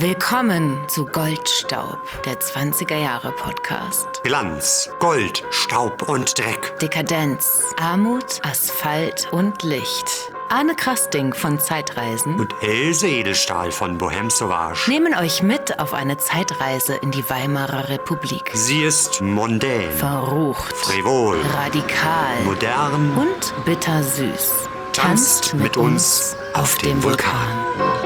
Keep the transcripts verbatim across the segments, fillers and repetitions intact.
Willkommen zu Goldstaub, der zwanziger Jahre Podcast. Glanz, Gold, Staub und Dreck. Dekadenz, Armut, Asphalt und Licht. Arne Krasting von Zeitreisen und Else Edelstahl von Bohème Sauvage nehmen euch mit auf eine Zeitreise in die Weimarer Republik. Sie ist mondän, verrucht, frivol, radikal, modern und bittersüß. Tanzt mit uns auf dem Vulkan.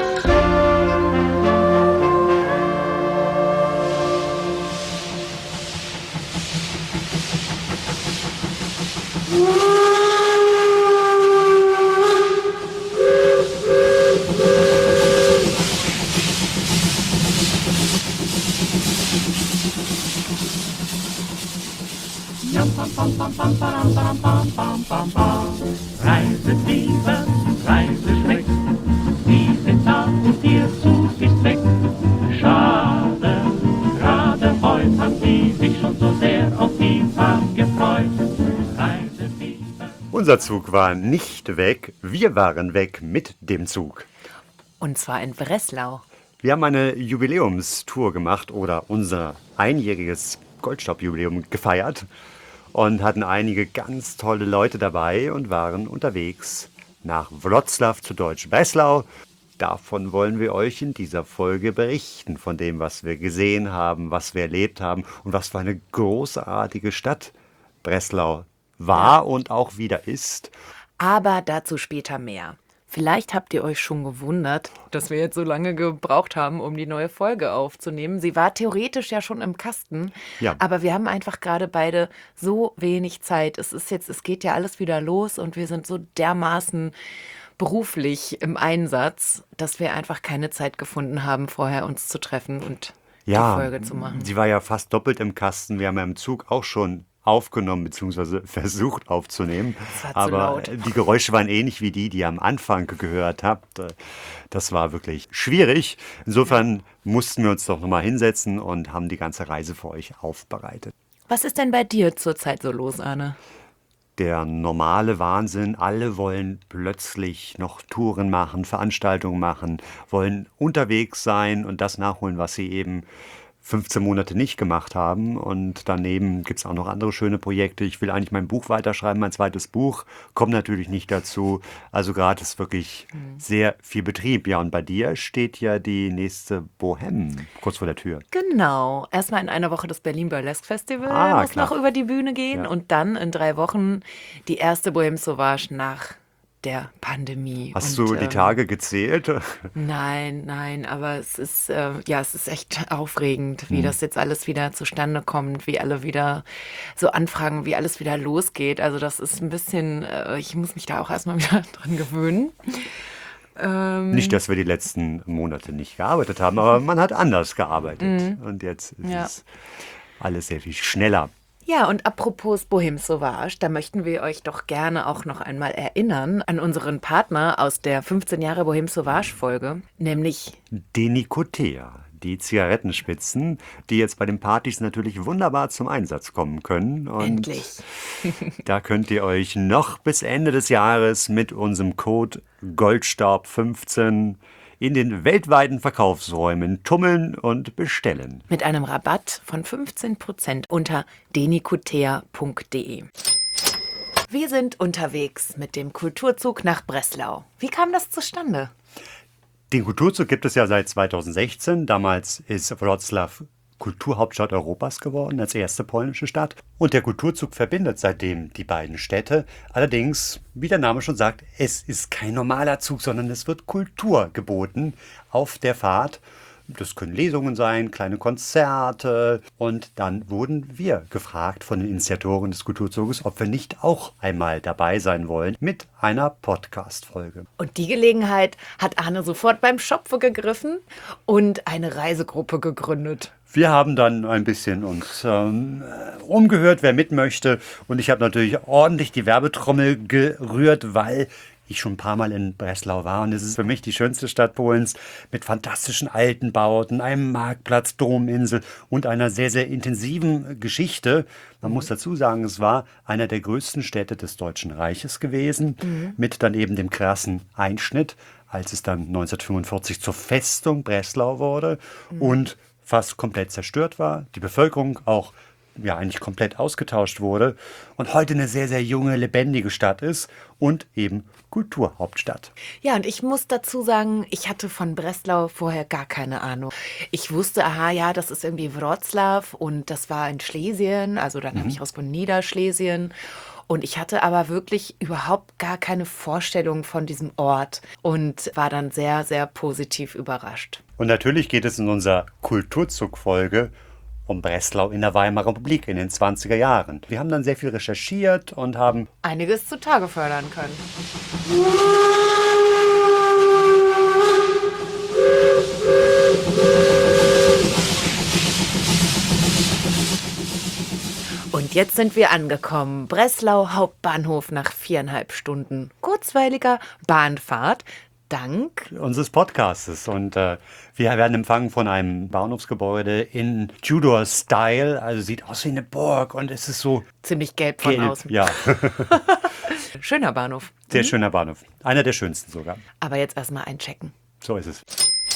Reisefieber, Reiseschreck, die sind da und ihr Zug ist weg. Schade, gerade heute haben sie sich schon so sehr auf die Fahrt gefreut. Reisefieber. Unser Zug war nicht weg, wir waren weg mit dem Zug. Und zwar in Breslau. Wir haben eine Jubiläumstour gemacht oder unser einjähriges Goldstaub-Jubiläum gefeiert. Und hatten einige ganz tolle Leute dabei und waren unterwegs nach Wrocław zu Deutsch Breslau. Davon wollen wir euch in dieser Folge berichten, von dem, was wir gesehen haben, was wir erlebt haben und was für eine großartige Stadt Breslau war ja. Und auch wieder ist. Aber dazu später mehr. Vielleicht habt ihr euch schon gewundert, dass wir jetzt so lange gebraucht haben, um die neue Folge aufzunehmen. Sie war theoretisch ja schon im Kasten, ja. Aber wir haben einfach gerade beide so wenig Zeit. Es ist jetzt, es geht ja alles wieder los und wir sind so dermaßen beruflich im Einsatz, dass wir einfach keine Zeit gefunden haben, vorher uns zu treffen und ja, die Folge zu machen. Sie war ja fast doppelt im Kasten. Wir haben ja im Zug auch schon aufgenommen bzw. versucht aufzunehmen. Das war aber zu laut. Die Geräusche waren ähnlich wie die, die ihr am Anfang gehört habt. Das war wirklich schwierig. Insofern mussten wir uns doch nochmal hinsetzen und haben die ganze Reise für euch aufbereitet. Was ist denn bei dir zurzeit so los, Arne? Der normale Wahnsinn. Alle wollen plötzlich noch Touren machen, Veranstaltungen machen, wollen unterwegs sein und das nachholen, was sie eben fünfzehn Monate nicht gemacht haben. Und daneben gibt es auch noch andere schöne Projekte. Ich will eigentlich mein Buch weiterschreiben, mein zweites Buch. Kommt natürlich nicht dazu. Also gerade ist wirklich mhm. sehr viel Betrieb. Ja, und bei dir steht ja die nächste Bohème kurz vor der Tür. Genau. Erstmal in einer Woche das Berlin Burlesque Festival ah, muss klar. noch über die Bühne gehen. Ja. Und dann in drei Wochen die erste Bohème Sauvage nach der Pandemie. Hast und, du die ähm, Tage gezählt? Nein, nein, aber es ist, äh, ja, es ist echt aufregend, wie hm. das jetzt alles wieder zustande kommt, wie alle wieder so anfragen, wie alles wieder losgeht. Also das ist ein bisschen, äh, ich muss mich da auch erstmal wieder dran gewöhnen. Ähm, nicht, dass wir die letzten Monate nicht gearbeitet haben, aber man hat anders gearbeitet. Mhm. Und jetzt ist ja. es alles sehr viel schneller. Ja, und apropos Bohème Sauvage, da möchten wir euch doch gerne auch noch einmal erinnern an unseren Partner aus der fünfzehn Jahre Bohème Sauvage Folge, nämlich Denicotea, die Zigarettenspitzen, die jetzt bei den Partys natürlich wunderbar zum Einsatz kommen können. Und endlich. Da könnt ihr euch noch bis Ende des Jahres mit unserem Code Goldstaub fünfzehn in den weltweiten Verkaufsräumen tummeln und bestellen. Mit einem Rabatt von fünfzehn Prozent unter denicotea punkt de. Wir sind unterwegs mit dem Kulturzug nach Breslau. Wie kam das zustande? Den Kulturzug gibt es ja seit zweitausendsechzehn. Damals ist Wrocław Kulturhauptstadt Europas geworden, als erste polnische Stadt. Und der Kulturzug verbindet seitdem die beiden Städte. Allerdings, wie der Name schon sagt, es ist kein normaler Zug, sondern es wird Kultur geboten auf der Fahrt. Das können Lesungen sein, kleine Konzerte. Und dann wurden wir gefragt von den Initiatoren des Kulturzuges, ob wir nicht auch einmal dabei sein wollen mit einer Podcast-Folge. Und die Gelegenheit hat Arne sofort beim Schopfe gegriffen und eine Reisegruppe gegründet. Wir haben dann ein bisschen uns ähm, umgehört, wer mit möchte. Und ich habe natürlich ordentlich die Werbetrommel gerührt, weil ich schon ein paar Mal in Breslau war. Und es ist für mich die schönste Stadt Polens mit fantastischen alten Bauten, einem Marktplatz, Dominsel und einer sehr, sehr intensiven Geschichte. Man muss dazu sagen, es war einer der größten Städte des Deutschen Reiches gewesen, mhm. mit dann eben dem krassen Einschnitt, als es dann neunzehnhundertfünfundvierzig zur Festung Breslau wurde mhm. und fast komplett zerstört war. Die Bevölkerung auch ja eigentlich komplett ausgetauscht wurde und heute eine sehr, sehr junge, lebendige Stadt ist und eben Kulturhauptstadt. Ja, und ich muss dazu sagen, ich hatte von Breslau vorher gar keine Ahnung. Ich wusste, aha, ja, das ist irgendwie Wroclaw und das war in Schlesien, also dann mhm. habe ich aus von Niederschlesien. Und ich hatte aber wirklich überhaupt gar keine Vorstellung von diesem Ort und war dann sehr, sehr positiv überrascht. Und natürlich geht es in unserer Kulturzug-Folge um Breslau in der Weimarer Republik in den zwanziger Jahren. Wir haben dann sehr viel recherchiert und haben einiges zutage fördern können. Und jetzt sind wir angekommen. Breslau Hauptbahnhof nach viereinhalb Stunden kurzweiliger Bahnfahrt. Dank unseres Podcastes. Und äh, wir werden empfangen von einem Bahnhofsgebäude in Tudor-Style. Also sieht aus wie eine Burg und es ist so ziemlich gelb von gelb. Außen. Ja. Schöner Bahnhof. Sehr mhm. schöner Bahnhof. Einer der schönsten sogar. Aber jetzt erstmal einchecken. So ist es.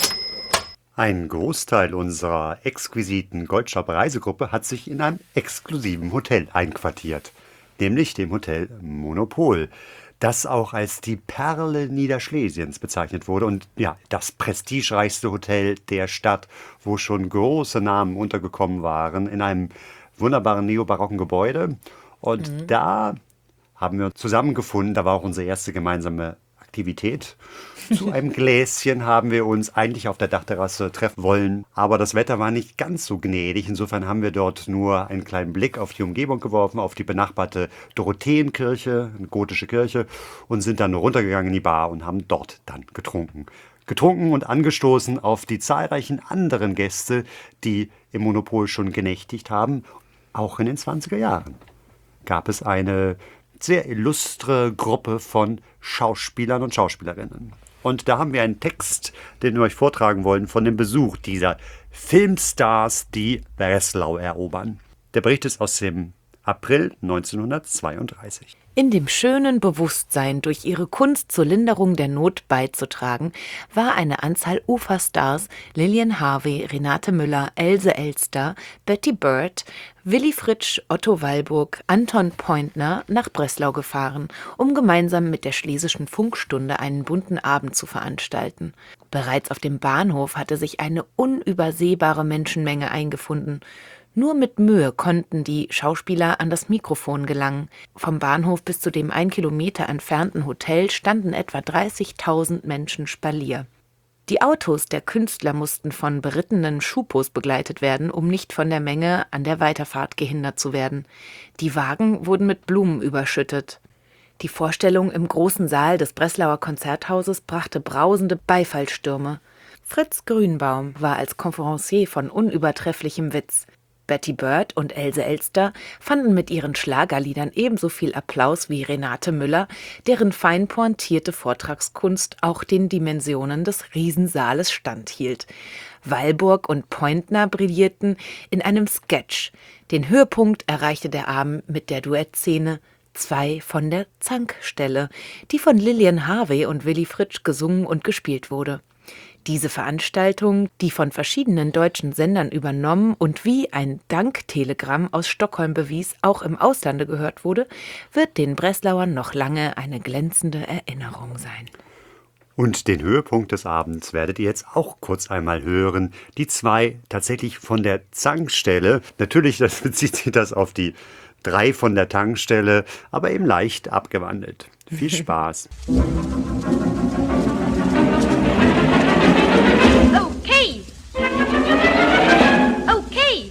Ein Großteil unserer exquisiten Goldshop-Reisegruppe hat sich in einem exklusiven Hotel einquartiert. Nämlich dem Hotel Monopol, das auch als die Perle Niederschlesiens bezeichnet wurde und ja, das prestigereichste Hotel der Stadt, wo schon große Namen untergekommen waren, in einem wunderbaren neobarocken Gebäude. Und mhm. da haben wir uns zusammengefunden, da war auch unsere erste gemeinsame Aktivität. Zu einem Gläschen haben wir uns eigentlich auf der Dachterrasse treffen wollen, aber das Wetter war nicht ganz so gnädig. Insofern haben wir dort nur einen kleinen Blick auf die Umgebung geworfen, auf die benachbarte Dorotheenkirche, eine gotische Kirche, und sind dann runtergegangen in die Bar und haben dort dann getrunken. Getrunken und angestoßen auf die zahlreichen anderen Gäste, die im Monopol schon genächtigt haben. Auch in den zwanziger Jahren gab es eine sehr illustre Gruppe von Schauspielern und Schauspielerinnen. Und da haben wir einen Text, den wir euch vortragen wollen, von dem Besuch dieser Filmstars, die Breslau erobern. Der Bericht ist aus dem April neunzehnhundertzweiunddreißig. In dem schönen Bewusstsein, durch ihre Kunst zur Linderung der Not beizutragen, war eine Anzahl Uferstars, Lilian Harvey, Renate Müller, Else Elster, Betty Bird, Willy Fritsch, Otto Walburg, Anton Pointner nach Breslau gefahren, um gemeinsam mit der Schlesischen Funkstunde einen bunten Abend zu veranstalten. Bereits auf dem Bahnhof hatte sich eine unübersehbare Menschenmenge eingefunden. Nur mit Mühe konnten die Schauspieler an das Mikrofon gelangen. Vom Bahnhof bis zu dem ein Kilometer entfernten Hotel standen etwa dreißigtausend Menschen Spalier. Die Autos der Künstler mussten von berittenen Schupos begleitet werden, um nicht von der Menge an der Weiterfahrt gehindert zu werden. Die Wagen wurden mit Blumen überschüttet. Die Vorstellung im großen Saal des Breslauer Konzerthauses brachte brausende Beifallstürme. Fritz Grünbaum war als Konferencier von unübertrefflichem Witz. Betty Bird und Else Elster fanden mit ihren Schlagerliedern ebenso viel Applaus wie Renate Müller, deren fein pointierte Vortragskunst auch den Dimensionen des Riesensaales standhielt. Walburg und Pointner brillierten in einem Sketch. Den Höhepunkt erreichte der Abend mit der Duettszene Zwei von der Zankstelle, die von Lilian Harvey und Willy Fritsch gesungen und gespielt wurde. Diese Veranstaltung, die von verschiedenen deutschen Sendern übernommen und wie ein Danktelegramm aus Stockholm bewies, auch im Auslande gehört wurde, wird den Breslauern noch lange eine glänzende Erinnerung sein. Und den Höhepunkt des Abends werdet ihr jetzt auch kurz einmal hören. Die zwei tatsächlich von der Zankstelle. Natürlich das bezieht sich das auf die drei von der Tankstelle, aber eben leicht abgewandelt. Viel Spaß. Okay. Okay.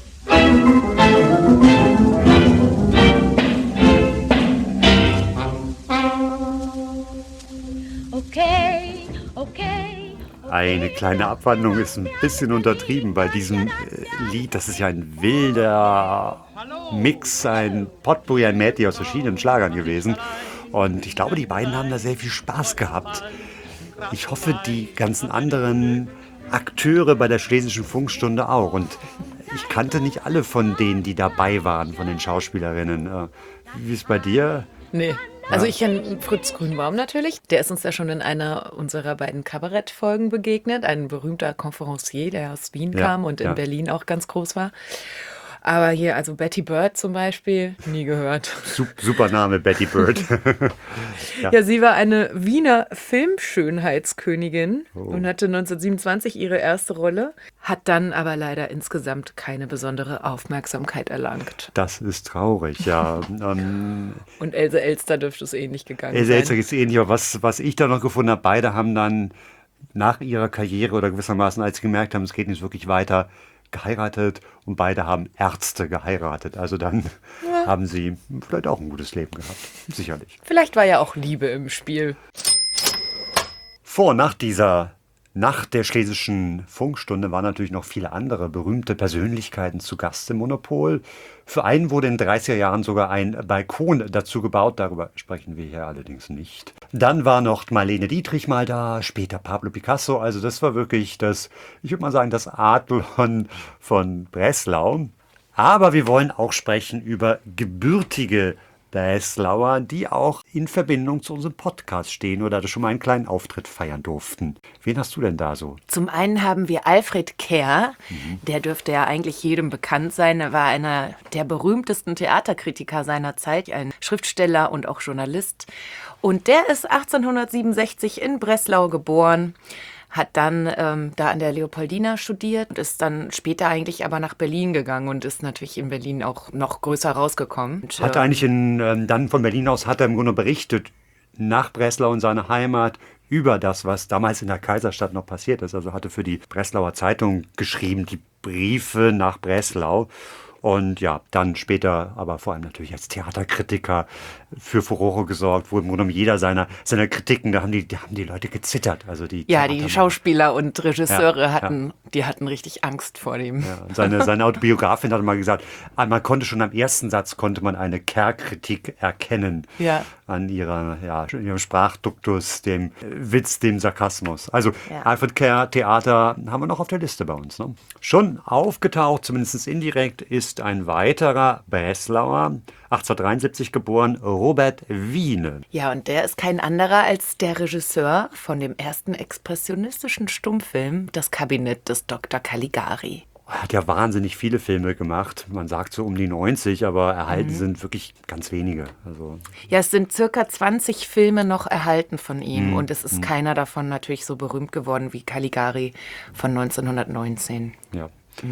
Okay. Okay. Eine kleine Abwandlung ist ein bisschen untertrieben bei diesem äh, Lied. Das ist ja ein wilder Mix, ein Potpourri, ein Mädchen aus verschiedenen Schlagern gewesen. Und ich glaube, die beiden haben da sehr viel Spaß gehabt. Ich hoffe, die ganzen anderen Akteure bei der Schlesischen Funkstunde auch. Und ich kannte nicht alle von denen, die dabei waren, von den Schauspielerinnen. Äh, Wie ist es bei dir? Nee. Also ich kenne Fritz Grünbaum natürlich. Der ist uns ja schon in einer unserer beiden Kabarettfolgen begegnet. Ein berühmter Conferencier, der aus Wien Ja, kam und in ja. Berlin auch ganz groß war. Aber hier, also Betty Bird zum Beispiel, nie gehört. Sup- Super Name, Betty Bird. Ja, sie war eine Wiener Filmschönheitskönigin Oh. und hatte neunzehnhundertsiebenundzwanzig ihre erste Rolle, hat dann aber leider insgesamt keine besondere Aufmerksamkeit erlangt. Das ist traurig, ja. ähm, Und Else Elster dürfte es ähnlich gegangen Else sein. Elster ist ähnlich, aber was, was ich da noch gefunden habe, beide haben dann nach ihrer Karriere oder gewissermaßen, als sie gemerkt haben, es geht nicht wirklich weiter, geheiratet und beide haben Ärzte geheiratet. Also dann haben sie vielleicht auch ein gutes Leben gehabt, sicherlich. Vielleicht war ja auch Liebe im Spiel. Vor und nach dieser Nacht der Schlesischen Funkstunde waren natürlich noch viele andere berühmte Persönlichkeiten zu Gast im Monopol. Für einen wurde in den dreißiger Jahren sogar ein Balkon dazu gebaut, darüber sprechen wir hier allerdings nicht. Dann war noch Marlene Dietrich mal da, später Pablo Picasso, also das war wirklich das, ich würde mal sagen, das Adlon von Breslau. Aber wir wollen auch sprechen über gebürtige Breslauer, die auch in Verbindung zu unserem Podcast stehen oder da schon mal einen kleinen Auftritt feiern durften. Wen hast du denn da so? Zum einen haben wir Alfred Kerr, der dürfte ja eigentlich jedem bekannt sein. Er war einer der berühmtesten Theaterkritiker seiner Zeit, ein Schriftsteller und auch Journalist. Und der ist achtzehnhundertsiebenundsechzig in Breslau geboren, hat dann ähm, da an der Leopoldina studiert und ist dann später eigentlich aber nach Berlin gegangen und ist natürlich in Berlin auch noch größer rausgekommen. Und, Hat äh, eigentlich in, ähm, dann von Berlin aus hat er im Grunde berichtet nach Breslau und seine Heimat über das, was damals in der Kaiserstadt noch passiert ist. Also hatte für die Breslauer Zeitung geschrieben, die Briefe nach Breslau. Und ja, dann später, aber vor allem natürlich als Theaterkritiker für Furore gesorgt, wo im Grunde jeder seiner, seiner Kritiken, da haben die, da haben die Leute gezittert. Also die ja, die Theatermacher. Schauspieler und Regisseure Ja, hatten, die hatten richtig Angst vor dem. Ja, und seine, seine Autobiografin hat mal gesagt, man konnte schon am ersten Satz konnte man eine Kerr-Kritik erkennen Ja. an ihrer, ja, ihrem Sprachduktus, dem Witz, dem Sarkasmus. Also Ja. Alfred Kerr Theater haben wir noch auf der Liste bei uns. Ne? Schon aufgetaucht, zumindest indirekt, ist ein weiterer Breslauer, achtzehnhundertdreiundsiebzig geboren, Robert Wiene. Ja, und der ist kein anderer als der Regisseur von dem ersten expressionistischen Stummfilm, Das Kabinett des Doktor Caligari. Er hat ja wahnsinnig viele Filme gemacht. Man sagt so um die neunzig, aber erhalten sind wirklich ganz wenige. Also Ja, es sind circa zwanzig Filme noch erhalten von ihm und es ist keiner davon natürlich so berühmt geworden wie Caligari von neunzehnhundertneunzehn. ja.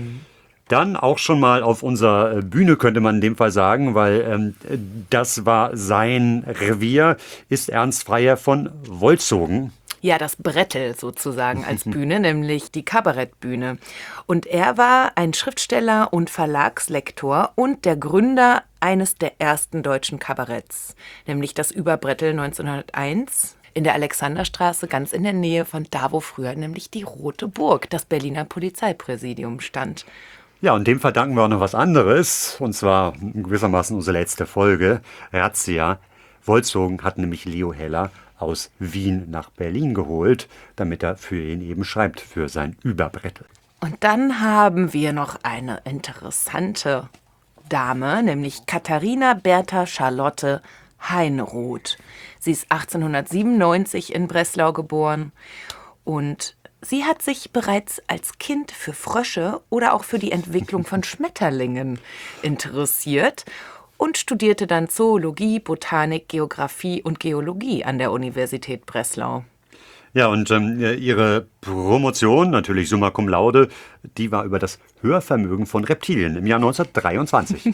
Dann auch schon mal auf unserer Bühne, könnte man in dem Fall sagen, weil ähm, das war sein Revier, ist Ernst Freier von Wolzogen. Ja, das Brettel sozusagen als Bühne, nämlich die Kabarettbühne. Und er war ein Schriftsteller und Verlagslektor und der Gründer eines der ersten deutschen Kabaretts, nämlich das Überbrettel neunzehnhunderteins in der Alexanderstraße, ganz in der Nähe von da, wo früher nämlich die Rote Burg, das Berliner Polizeipräsidium, stand. Ja, und dem verdanken wir auch noch was anderes, und zwar gewissermaßen unsere letzte Folge, Razzia. Wolzogen hat nämlich Leo Heller aus Wien nach Berlin geholt, damit er für ihn eben schreibt, für sein Überbrettel. Und dann haben wir noch eine interessante Dame, nämlich Katharina Bertha Charlotte Heinroth. Sie ist achtzehnhundertsiebenundneunzig in Breslau geboren und sie hat sich bereits als Kind für Frösche oder auch für die Entwicklung von Schmetterlingen interessiert und studierte dann Zoologie, Botanik, Geographie und Geologie an der Universität Breslau. Ja, und ähm, ihre Promotion, natürlich summa cum laude, die war über das Hörvermögen von Reptilien im Jahr neunzehnhundertdreiundzwanzig.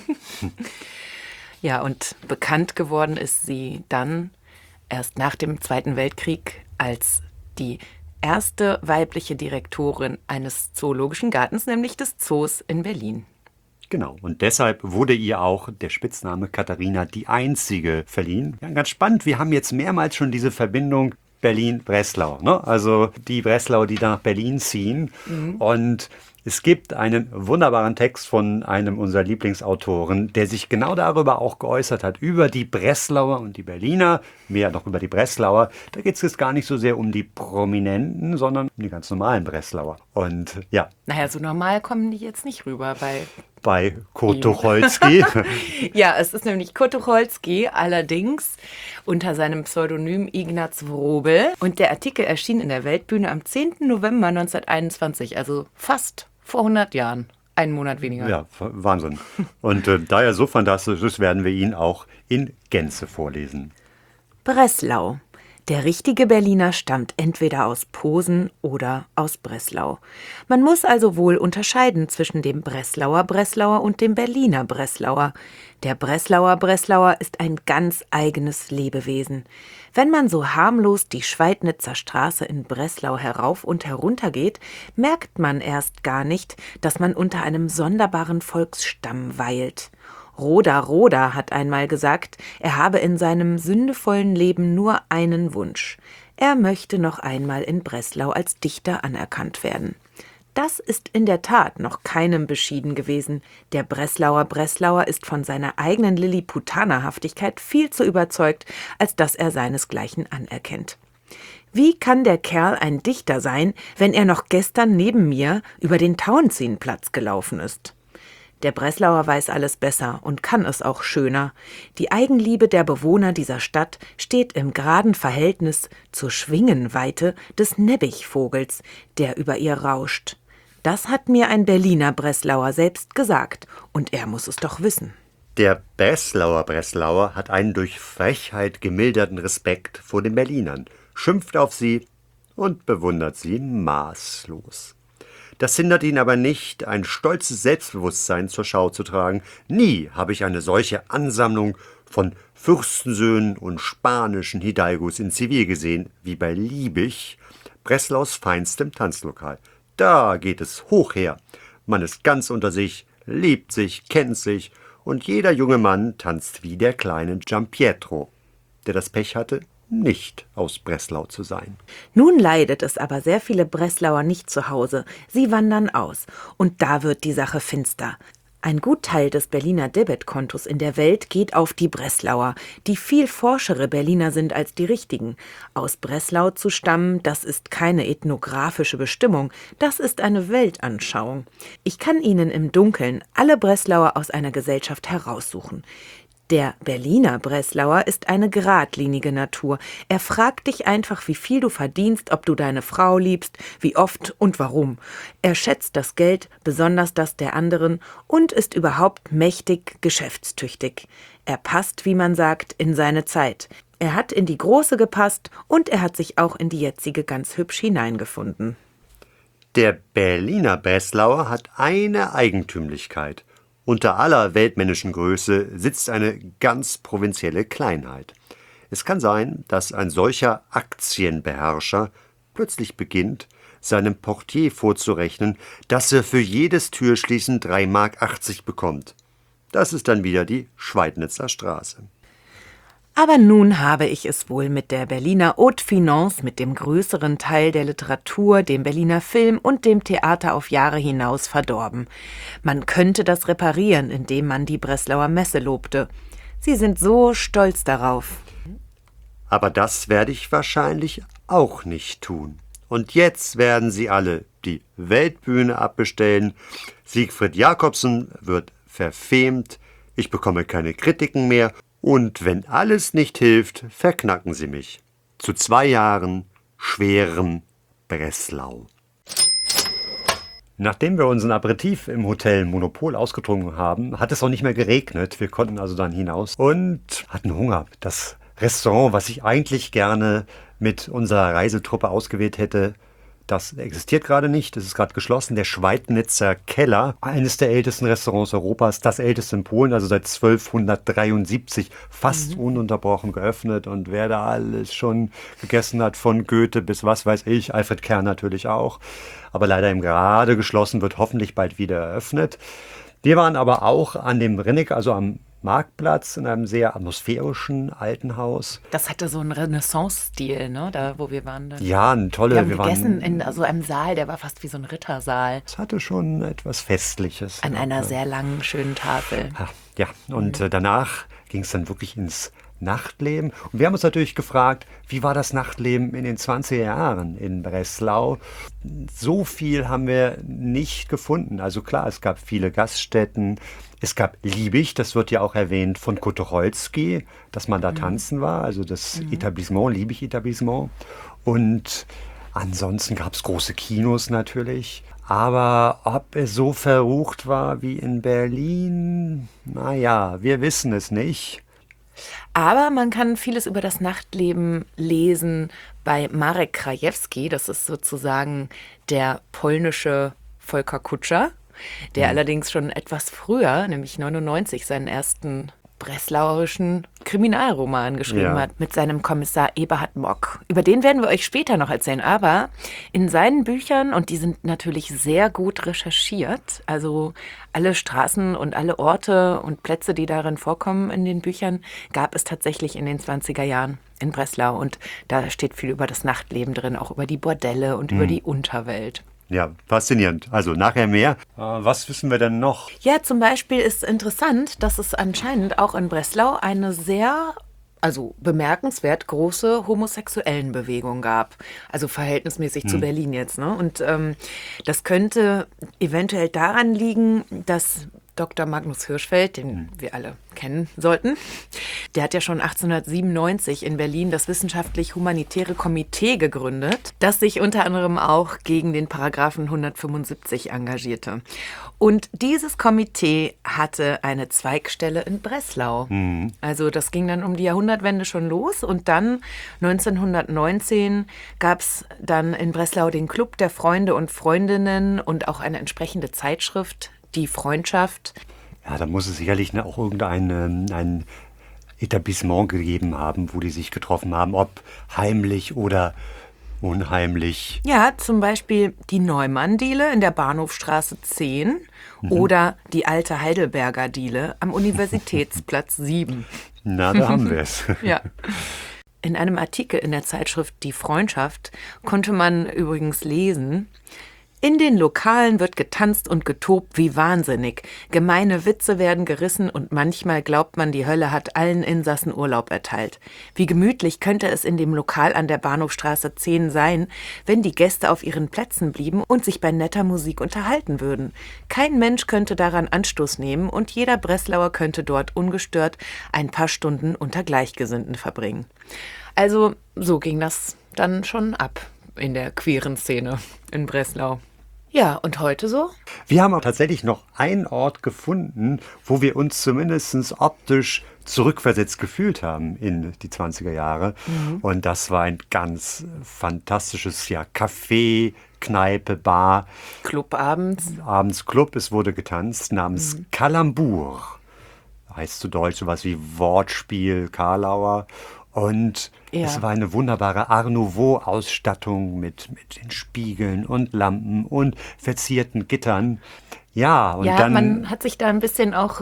Ja, und bekannt geworden ist sie dann erst nach dem Zweiten Weltkrieg als die erste weibliche Direktorin eines zoologischen Gartens, nämlich des Zoos in Berlin. Genau, und deshalb wurde ihr auch der Spitzname Katharina die Einzige verliehen. Ja, ganz spannend, wir haben jetzt mehrmals schon diese Verbindung Berlin-Breslau, ne? Also die Breslauer, die da nach Berlin ziehen. Mhm. Und Es gibt einen wunderbaren Text von einem unserer Lieblingsautoren, der sich genau darüber auch geäußert hat, über die Breslauer und die Berliner, mehr noch über die Breslauer. Da geht es jetzt gar nicht so sehr um die Prominenten, sondern um die ganz normalen Breslauer. Und ja. Naja, so normal kommen die jetzt nicht rüber bei... Bei Kurt Tucholsky. Ja, es ist nämlich Kurt Tucholsky, allerdings unter seinem Pseudonym Ignaz Wrobel. Und der Artikel erschien in der Weltbühne am zehnten November neunzehnhunderteinundzwanzig, also fast vor hundert Jahren. Einen Monat weniger. Ja, Wahnsinn. Und äh, da er so fantastisch ist, werden wir ihn auch in Gänze vorlesen. Breslau. Der richtige Berliner stammt entweder aus Posen oder aus Breslau. Man muss also wohl unterscheiden zwischen dem Breslauer Breslauer und dem Berliner Breslauer. Der Breslauer Breslauer ist ein ganz eigenes Lebewesen. Wenn man so harmlos die Schweidnitzer Straße in Breslau herauf und herunter geht, merkt man erst gar nicht, dass man unter einem sonderbaren Volksstamm weilt. Roda Roda hat einmal gesagt, er habe in seinem sündevollen Leben nur einen Wunsch. Er möchte noch einmal in Breslau als Dichter anerkannt werden. Das ist in der Tat noch keinem beschieden gewesen. Der Breslauer Breslauer ist von seiner eigenen Lilliputanerhaftigkeit viel zu überzeugt, als dass er seinesgleichen anerkennt. Wie kann der Kerl ein Dichter sein, wenn er noch gestern neben mir über den Tauentzienplatz gelaufen ist? Der Breslauer weiß alles besser und kann es auch schöner. Die Eigenliebe der Bewohner dieser Stadt steht im geraden Verhältnis zur Schwingenweite des Nebbichvogels, der über ihr rauscht. Das hat mir ein Berliner Breslauer selbst gesagt, und er muss es doch wissen. Der Breslauer Breslauer hat einen durch Frechheit gemilderten Respekt vor den Berlinern, schimpft auf sie und bewundert sie maßlos. Das hindert ihn aber nicht, ein stolzes Selbstbewusstsein zur Schau zu tragen. Nie habe ich eine solche Ansammlung von Fürstensöhnen und spanischen Hidalgos in Zivil gesehen, wie bei Liebig, Breslaus feinstem Tanzlokal. Da geht es hoch her. Man ist ganz unter sich, liebt sich, kennt sich, und jeder junge Mann tanzt wie der kleine Giampietro, der das Pech hatte, nicht aus Breslau zu sein. Nun leidet es aber sehr viele Breslauer nicht zu Hause. Sie wandern aus. Und da wird die Sache finster. Ein Gutteil des Berliner Debetkontos in der Welt geht auf die Breslauer, die viel forschere Berliner sind als die richtigen. Aus Breslau zu stammen, das ist keine ethnografische Bestimmung, das ist eine Weltanschauung. Ich kann Ihnen im Dunkeln alle Breslauer aus einer Gesellschaft heraussuchen. Der Berliner Breslauer ist eine geradlinige Natur. Er fragt dich einfach, wie viel du verdienst, ob du deine Frau liebst, wie oft und warum. Er schätzt das Geld, besonders das der anderen, und ist überhaupt mächtig geschäftstüchtig. Er passt, wie man sagt, in seine Zeit. Er hat in die große gepasst und er hat sich auch in die jetzige ganz hübsch hineingefunden. Der Berliner Breslauer hat eine Eigentümlichkeit. Unter aller weltmännischen Größe sitzt eine ganz provinzielle Kleinheit. Es kann sein, dass ein solcher Aktienbeherrscher plötzlich beginnt, seinem Portier vorzurechnen, dass er für jedes Türschließen drei Mark achtzig bekommt. Das ist dann wieder die Schweidnitzer Straße. Aber nun habe ich es wohl mit der Berliner Haute Finance, mit dem größeren Teil der Literatur, dem Berliner Film und dem Theater auf Jahre hinaus verdorben. Man könnte das reparieren, indem man die Breslauer Messe lobte. Sie sind so stolz darauf. Aber das werde ich wahrscheinlich auch nicht tun. Und jetzt werden sie alle die Weltbühne abbestellen. Siegfried Jakobsen wird verfemt. Ich bekomme keine Kritiken mehr. Und wenn alles nicht hilft, verknacken sie mich. Zu zwei Jahren schwerem Breslau. Nachdem wir unseren Aperitif im Hotel Monopol ausgetrunken haben, hat es auch nicht mehr geregnet. Wir konnten also dann hinaus und hatten Hunger. Das Restaurant, was ich eigentlich gerne mit unserer Reisetruppe ausgewählt hätte, das existiert gerade nicht. Es ist gerade geschlossen. Der Schweidnitzer Keller, eines der ältesten Restaurants Europas, das älteste in Polen, also seit zwölfhundertdreiundsiebzig, fast mhm. ununterbrochen geöffnet. Und wer da alles schon gegessen hat, von Goethe bis was weiß ich, Alfred Kern natürlich auch, aber leider eben gerade geschlossen, wird hoffentlich bald wieder eröffnet. Wir waren aber auch an dem Renneck, also am Marktplatz in einem sehr atmosphärischen alten Haus. Das hatte so einen Renaissance-Stil, ne? Da, wo wir waren. Dann. Ja, ein tolle. Wir haben wir gegessen waren, in so einem Saal, der war fast wie so ein Rittersaal. Es hatte schon etwas Festliches. An ja. einer sehr langen, schönen Tafel. Ja, und äh, danach ging es dann wirklich ins Nachtleben. Und wir haben uns natürlich gefragt, wie war das Nachtleben in den zwanziger Jahren in Breslau? So viel haben wir nicht gefunden. Also klar, es gab viele Gaststätten. Es gab Liebig, das wird ja auch erwähnt von Kutucholski, dass man da tanzen war, also das mhm. Etablissement, Liebig-Etablissement. Und ansonsten gab es große Kinos natürlich. Aber ob es so verrucht war wie in Berlin, naja, wir wissen es nicht. Aber man kann vieles über das Nachtleben lesen bei Marek Krajewski. Das ist sozusagen der polnische Volker Kutscher, der mhm. allerdings schon etwas früher, nämlich neunundneunzig, seinen ersten breslauerischen Kriminalroman geschrieben ja. hat mit seinem Kommissar Eberhard Mock. Über den werden wir euch später noch erzählen, aber in seinen Büchern, und die sind natürlich sehr gut recherchiert, also alle Straßen und alle Orte und Plätze, die darin vorkommen in den Büchern, gab es tatsächlich in den zwanziger Jahren in Breslau, und da steht viel über das Nachtleben drin, auch über die Bordelle und mhm. über die Unterwelt. Ja, faszinierend. Also nachher mehr. Äh, was wissen wir denn noch? Ja, zum Beispiel ist interessant, dass es anscheinend auch in Breslau eine sehr, also bemerkenswert große Homosexuellenbewegung gab. Also verhältnismäßig hm. zu Berlin jetzt. Ne? Und ähm, das könnte eventuell daran liegen, dass Doktor Magnus Hirschfeld, den hm. wir alle kennen sollten, der hat ja schon achtzehnhundertsiebenundneunzig in Berlin das Wissenschaftlich-Humanitäre Komitee gegründet, das sich unter anderem auch gegen den Paragraphen hundertfünfundsiebzig engagierte. Und dieses Komitee hatte eine Zweigstelle in Breslau. Mhm. Also das ging dann um die Jahrhundertwende schon los, und dann neunzehnhundertneunzehn gab es dann in Breslau den Club der Freunde und Freundinnen und auch eine entsprechende Zeitschrift, Die Freundschaft. Ja, da muss es sicherlich auch irgendein ein Etablissement gegeben haben, wo die sich getroffen haben, ob heimlich oder unheimlich. Ja, zum Beispiel die Neumann-Diele in der Bahnhofstraße zehn mhm. oder die alte Heidelberger Diele am Universitätsplatz sieben. Na, da haben wir es. Ja. In einem Artikel in der Zeitschrift Die Freundschaft konnte man übrigens lesen: In den Lokalen wird getanzt und getobt wie wahnsinnig. Gemeine Witze werden gerissen und manchmal glaubt man, die Hölle hat allen Insassen Urlaub erteilt. Wie gemütlich könnte es in dem Lokal an der Bahnhofstraße zehn sein, wenn die Gäste auf ihren Plätzen blieben und sich bei netter Musik unterhalten würden. Kein Mensch könnte daran Anstoß nehmen und jeder Breslauer könnte dort ungestört ein paar Stunden unter Gleichgesinnten verbringen. Also so ging das dann schon ab in der queeren Szene in Breslau. Ja, und heute so? Wir haben tatsächlich noch einen Ort gefunden, wo wir uns zumindest optisch zurückversetzt gefühlt haben in die zwanziger Jahre. Mhm. Und das war ein ganz fantastisches ja, Café, Kneipe, Bar. Club abends. Abends Club, es wurde getanzt, namens mhm. Calembour. Heißt zu Deutsch sowas wie Wortspiel, Karlauer. Und ja. es war eine wunderbare Art Nouveau-Ausstattung mit, mit den Spiegeln und Lampen und verzierten Gittern. Ja, und ja, dann... man hat sich da ein bisschen auch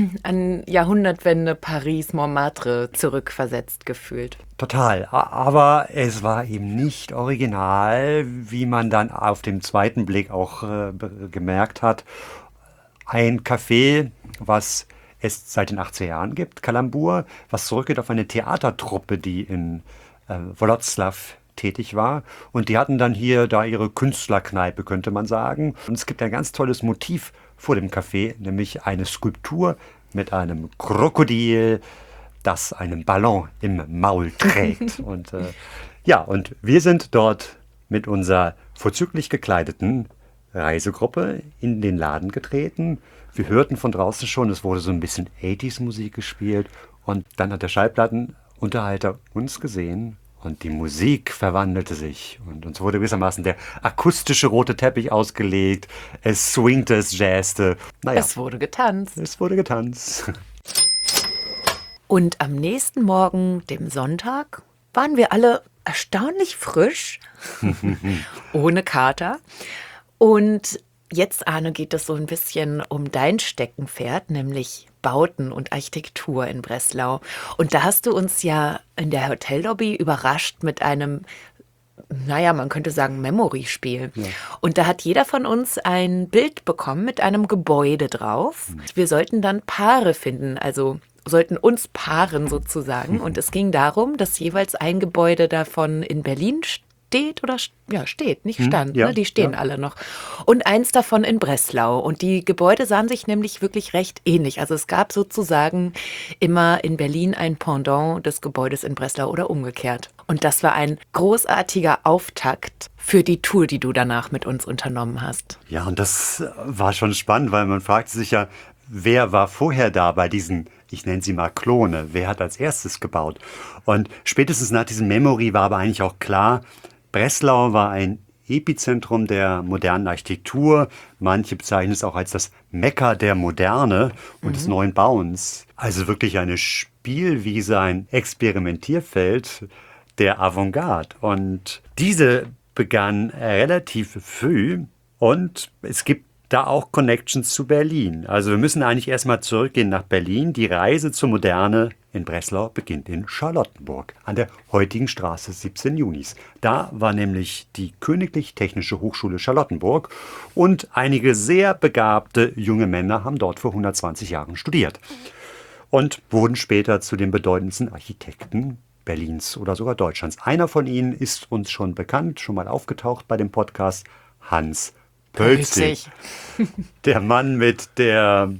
an Jahrhundertwende Paris, Montmartre zurückversetzt gefühlt. Total, aber es war eben nicht original, wie man dann auf dem zweiten Blick auch äh, gemerkt hat. Ein Café, was es seit den achtziger Jahren gibt, Calembour, was zurückgeht auf eine Theatertruppe, die in äh, Wrocław tätig war. Und die hatten dann hier da ihre Künstlerkneipe, könnte man sagen. Und es gibt ein ganz tolles Motiv vor dem Café, nämlich eine Skulptur mit einem Krokodil, das einen Ballon im Maul trägt. und äh, ja, und wir sind dort mit unserer vorzüglich gekleideten Reisegruppe in den Laden getreten. Wir hörten von draußen schon, es wurde so ein bisschen achtziger-Musik gespielt. Und dann hat der Schallplattenunterhalter uns gesehen und die Musik verwandelte sich. Und uns wurde gewissermaßen der akustische rote Teppich ausgelegt. Es swingte, es jazzte. Naja, es wurde getanzt. Es wurde getanzt. Und am nächsten Morgen, dem Sonntag, waren wir alle erstaunlich frisch, ohne Kater. Und jetzt, Arne, geht es so ein bisschen um dein Steckenpferd, nämlich Bauten und Architektur in Breslau. Und da hast du uns ja in der Hotellobby überrascht mit einem, naja, man könnte sagen, Memory-Spiel. Ja. Und da hat jeder von uns ein Bild bekommen mit einem Gebäude drauf. Mhm. Wir sollten dann Paare finden, also sollten uns paaren sozusagen. Und es ging darum, dass jeweils ein Gebäude davon in Berlin steht. Steht oder ja, steht, nicht stand, hm, ja, ne? Die stehen ja. alle noch. Und eins davon in Breslau. Und die Gebäude sahen sich nämlich wirklich recht ähnlich. Also es gab sozusagen immer in Berlin ein Pendant des Gebäudes in Breslau oder umgekehrt. Und das war ein großartiger Auftakt für die Tour, die du danach mit uns unternommen hast. Ja, und das war schon spannend, weil man fragte sich ja, wer war vorher da bei diesen, ich nenne sie mal Klone, wer hat als erstes gebaut? Und spätestens nach diesem Memory war aber eigentlich auch klar, Breslau war ein Epizentrum der modernen Architektur. Manche bezeichnen es auch als das Mekka der Moderne und mhm. des neuen Bauens. Also wirklich eine Spielwiese, ein Experimentierfeld der Avantgarde. Und diese begann relativ früh und es gibt da auch Connections zu Berlin. Also wir müssen eigentlich erstmal zurückgehen nach Berlin. Die Reise zur Moderne in Breslau beginnt in Charlottenburg an der heutigen Straße siebzehn Junis. Da war nämlich die Königlich Technische Hochschule Charlottenburg und einige sehr begabte junge Männer haben dort vor hundertzwanzig Jahren studiert und wurden später zu den bedeutendsten Architekten Berlins oder sogar Deutschlands. Einer von ihnen ist uns schon bekannt, schon mal aufgetaucht bei dem Podcast, Hans Pölzig. Der Mann mit der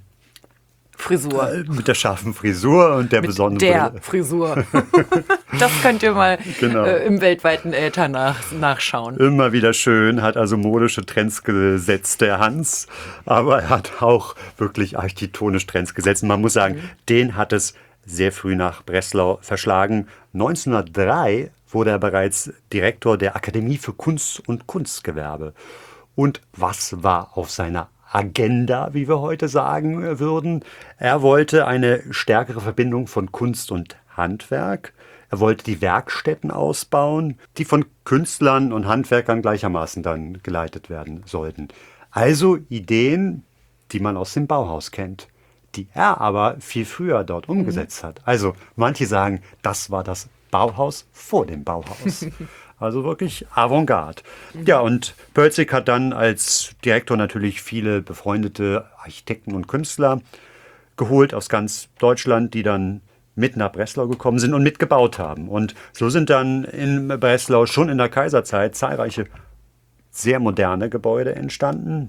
Frisur. Äh, mit der scharfen Frisur und der mit besonderen der Brille. Frisur. Das könnt ihr mal genau. äh, im weltweiten Äther nach, nachschauen. Immer wieder schön, hat also modische Trends gesetzt, der Hans. Aber er hat auch wirklich architektonisch Trends gesetzt. Und man muss sagen, mhm. den hat es sehr früh nach Breslau verschlagen. neunzehnhundertdrei wurde er bereits Direktor der Akademie für Kunst und Kunstgewerbe. Und was war auf seiner Agenda, wie wir heute sagen würden? Er wollte eine stärkere Verbindung von Kunst und Handwerk. Er wollte die Werkstätten ausbauen, die von Künstlern und Handwerkern gleichermaßen dann geleitet werden sollten. Also Ideen, die man aus dem Bauhaus kennt, die er aber viel früher dort umgesetzt hat. Also manche sagen, das war das Bauhaus vor dem Bauhaus. Also wirklich Avantgarde. Ja, und Pölzig hat dann als Direktor natürlich viele befreundete Architekten und Künstler geholt aus ganz Deutschland, die dann mit nach Breslau gekommen sind und mitgebaut haben. Und so sind dann in Breslau schon in der Kaiserzeit zahlreiche sehr moderne Gebäude entstanden.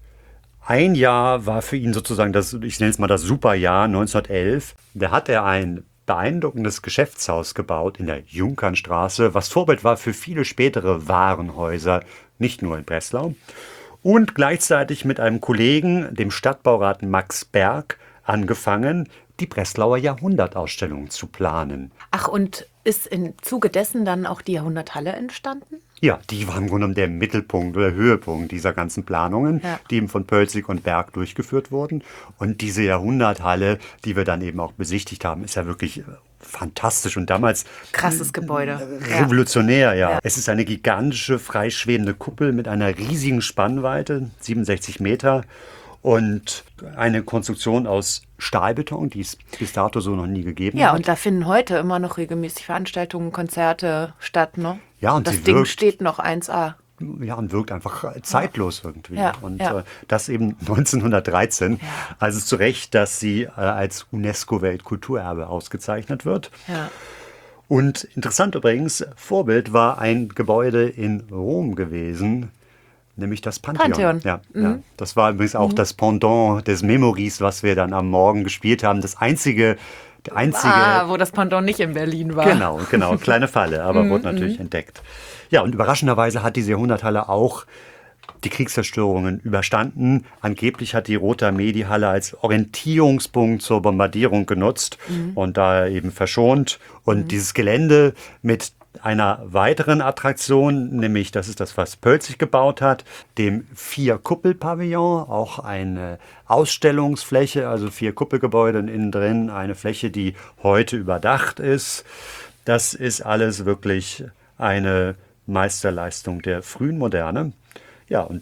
Ein Jahr war für ihn sozusagen das, ich nenne es mal das Superjahr, neunzehnhundertelf. Da hat er ein beeindruckendes Geschäftshaus gebaut in der Junkernstraße, was Vorbild war für viele spätere Warenhäuser, nicht nur in Breslau. Und gleichzeitig mit einem Kollegen, dem Stadtbaurat Max Berg, angefangen, die Breslauer Jahrhundertausstellung zu planen. Ach, und ist im Zuge dessen dann auch die Jahrhunderthalle entstanden? Ja, die war im Grunde genommen der Mittelpunkt oder Höhepunkt dieser ganzen Planungen, ja. die eben von Pölzig und Berg durchgeführt wurden. Und diese Jahrhunderthalle, die wir dann eben auch besichtigt haben, ist ja wirklich fantastisch und damals krasses Gebäude. Revolutionär, ja. ja. Es ist eine gigantische, freischwebende Kuppel mit einer riesigen Spannweite, siebenundsechzig Meter. Und eine Konstruktion aus Stahlbeton, die es bis dato so noch nie gegeben ja, hat. Ja, und da finden heute immer noch regelmäßig Veranstaltungen, Konzerte statt, ne? Ja, und das sie Ding wirkt, steht noch eins A. Ja, und wirkt einfach zeitlos ja. irgendwie. Ja, und ja. Äh, das eben neunzehnhundertdreizehn. Ja. Also zu Recht, dass sie äh, als UNESCO-Weltkulturerbe ausgezeichnet wird. Ja. Und interessant übrigens, Vorbild war ein Gebäude in Rom gewesen, nämlich das Pantheon. Pantheon. Ja, mhm. ja. Das war übrigens auch mhm. das Pendant des Memories, was wir dann am Morgen gespielt haben. Das einzige, der einzige. Ah, wo das Pendant nicht in Berlin war. Genau, genau. Kleine Falle, aber mhm. wurde natürlich entdeckt. Ja, und überraschenderweise hat diese Jahrhunderthalle auch die Kriegszerstörungen überstanden. Angeblich hat die Rote Armee die Halle als Orientierungspunkt zur Bombardierung genutzt mhm. und da eben verschont. Und mhm. dieses Gelände mit einer weiteren Attraktion, nämlich das ist das, was Pölzig gebaut hat, dem Vier-Kuppel-Pavillon, auch eine Ausstellungsfläche, also vier Kuppelgebäude innen drin, eine Fläche, die heute überdacht ist. Das ist alles wirklich eine Meisterleistung der frühen Moderne. Ja, und da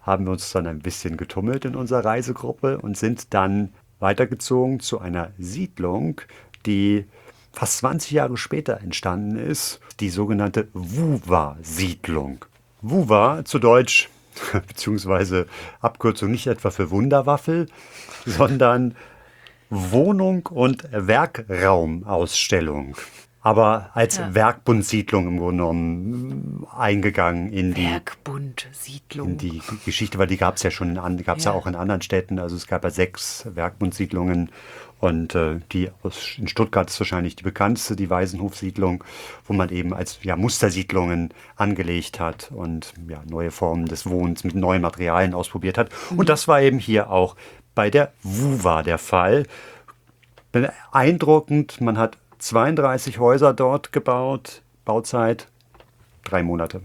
haben wir uns dann ein bisschen getummelt in unserer Reisegruppe und sind dann weitergezogen zu einer Siedlung, die fast zwanzig Jahre später entstanden ist, die sogenannte Wuwa-Siedlung. Wuwa, zu Deutsch, beziehungsweise Abkürzung nicht etwa für Wunderwaffel, sondern Wohnung- und Werkraumausstellung. Aber als Ja. Werkbundsiedlung im Grunde genommen eingegangen in die, Werkbundsiedlung. in die Geschichte, weil die gab es ja schon in, an- gab's ja. Ja. auch in anderen Städten. Also es gab ja sechs Werkbundsiedlungen und äh, die aus, in Stuttgart ist wahrscheinlich die bekannteste, die Waisenhofsiedlung, wo man eben als ja, Mustersiedlungen angelegt hat und ja, neue Formen des Wohnens mit neuen Materialien ausprobiert hat. Mhm. Und das war eben hier auch bei der Wuwa der Fall. Beeindruckend, man hat zweiunddreißig Häuser dort gebaut, Bauzeit drei Monate.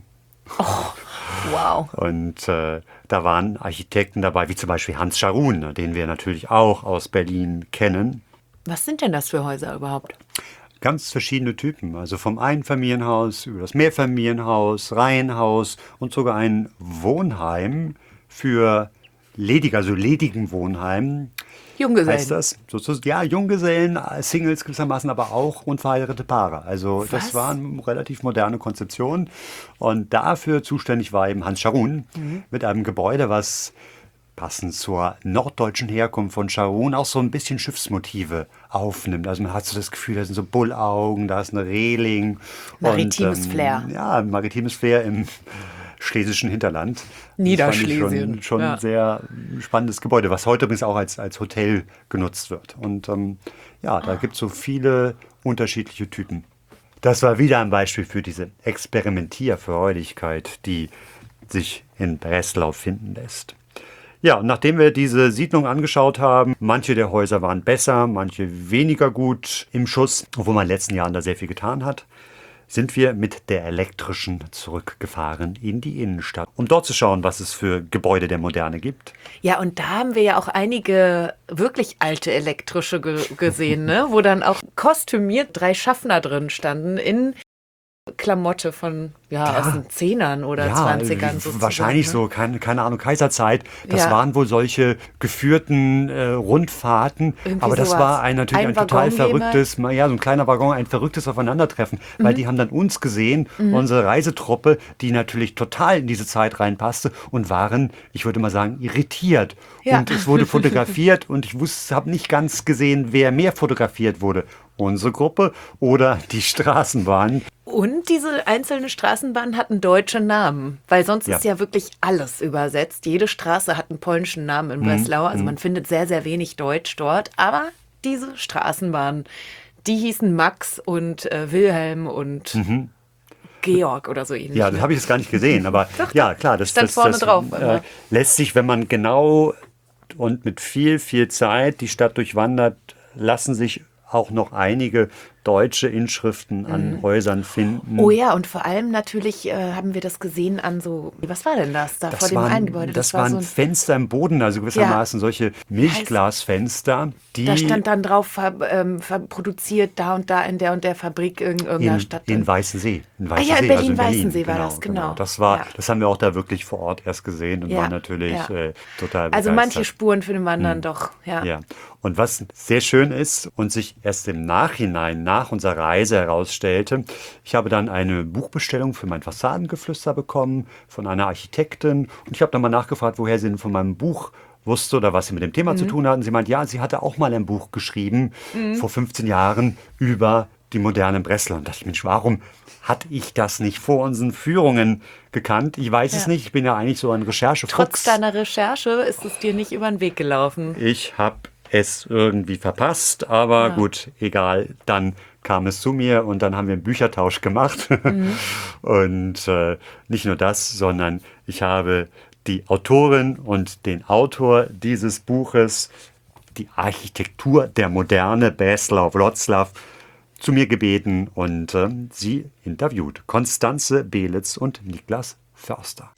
Wow. Und äh, da waren Architekten dabei, wie zum Beispiel Hans Scharoun, den wir natürlich auch aus Berlin kennen. Was sind denn das für Häuser überhaupt? Ganz verschiedene Typen, also vom Einfamilienhaus über das Mehrfamilienhaus, Reihenhaus und sogar ein Wohnheim für ledig, also ledigen Wohnheim. Junggesellen. Heißt das? Sozusagen, ja, Junggesellen, Singles gewissermaßen, aber auch unverheiratete Paare. Also Was? das waren relativ moderne Konzeptionen. Und dafür zuständig war eben Hans Scharoun mhm. mit einem Gebäude, was passend zur norddeutschen Herkunft von Scharoun auch so ein bisschen Schiffsmotive aufnimmt. Also man hat so das Gefühl, da sind so Bullaugen, da ist eine Reling. Maritimes und, ähm, Flair. Ja, maritimes Flair im schlesischen Hinterland. Niederschlesien. Das fand ich schon, schon Ja. ein sehr spannendes Gebäude, was heute übrigens auch als, als Hotel genutzt wird. Und ähm, ja, da gibt es so viele unterschiedliche Typen. Das war wieder ein Beispiel für diese Experimentierfreudigkeit, die sich in Breslau finden lässt. Ja, und nachdem wir diese Siedlung angeschaut haben, manche der Häuser waren besser, manche weniger gut im Schuss, obwohl man in den letzten Jahren da sehr viel getan hat, sind wir mit der elektrischen zurückgefahren in die Innenstadt, um dort zu schauen, was es für Gebäude der Moderne gibt. Ja, und da haben wir ja auch einige wirklich alte elektrische ge gesehen, ne? Wo dann auch kostümiert drei Schaffner drin standen in Klamotte von, ja, Ja. aus den Zehnern oder Ja, Zwanzigern sozusagen. wahrscheinlich ne? so, keine, keine Ahnung, Kaiserzeit. Das Ja. waren wohl solche geführten äh, Rundfahrten. Irgendwie aber das sowas. war ein natürlich ein, Ein total Waggon verrücktes, ja, so ein kleiner Waggon, ein verrücktes Aufeinandertreffen. Mhm. Weil die haben dann uns gesehen, mhm. unsere Reisetruppe, die natürlich total in diese Zeit reinpasste und waren, ich würde mal sagen, irritiert. Ja. Und es wurde fotografiert und ich wusste, habe nicht ganz gesehen, wer mehr fotografiert wurde. Unsere Gruppe oder die Straßenbahn. Und diese einzelnen Straßenbahnen hatten deutsche Namen, weil sonst Ja. ist ja wirklich alles übersetzt. Jede Straße hat einen polnischen Namen in Breslau, also man findet sehr, sehr wenig Deutsch dort. Aber diese Straßenbahnen, die hießen Max und äh, Wilhelm und Georg oder so ähnlich. Ja, das habe ich jetzt gar nicht gesehen, aber Doch, ja, klar, das, stand das, vorne das drauf äh, immer. lässt sich, wenn man genau und mit viel, viel Zeit die Stadt durchwandert, lassen sich auch noch einige deutsche Inschriften an Häusern finden. Oh ja, und vor allem natürlich äh, haben wir das gesehen an so, was war denn das da Das vor dem waren, einen Gebäude? das war waren so ein, Fenster im Boden, also gewissermaßen solche Milchglasfenster, die da stand dann drauf, ver, ähm, ver, produziert da und da in der und der Fabrik in irgendeiner in, Stadt. in Weißensee. In Ah ja, in Weißensee, also Berlin-Weißensee war das, genau. Das, war, Ja. das haben wir auch da wirklich vor Ort erst gesehen und Ja, waren natürlich ja. äh, total Also begeistert. manche Spuren für den Wandern doch, ja. Ja, und was sehr schön ist und sich erst im Nachhinein, nach unserer Reise herausstellte, ich habe dann eine Buchbestellung für mein Fassadengeflüster bekommen von einer Architektin und ich habe dann mal nachgefragt, woher sie denn von meinem Buch wusste oder was sie mit dem Thema zu tun hatten. Sie meint, ja, sie hatte auch mal ein Buch geschrieben vor fünfzehn Jahren über die moderne Breslau. Und da dachte ich, Mensch, warum hatte ich das nicht vor unseren Führungen gekannt? Ich weiß es Ja. nicht, ich bin ja eigentlich so ein Recherchefuchs. Trotz deiner Recherche ist es dir nicht über den Weg gelaufen. Ich habe es irgendwie verpasst, aber Ja. gut, egal. Dann kam es zu mir und dann haben wir einen Büchertausch gemacht. Mhm. Und äh, nicht nur das, sondern ich habe die Autorin und den Autor dieses Buches, die Architektur der Moderne, Breslau Wrocław, zu mir gebeten und äh, sie interviewt. Konstanze Belitz und Niklas Förster.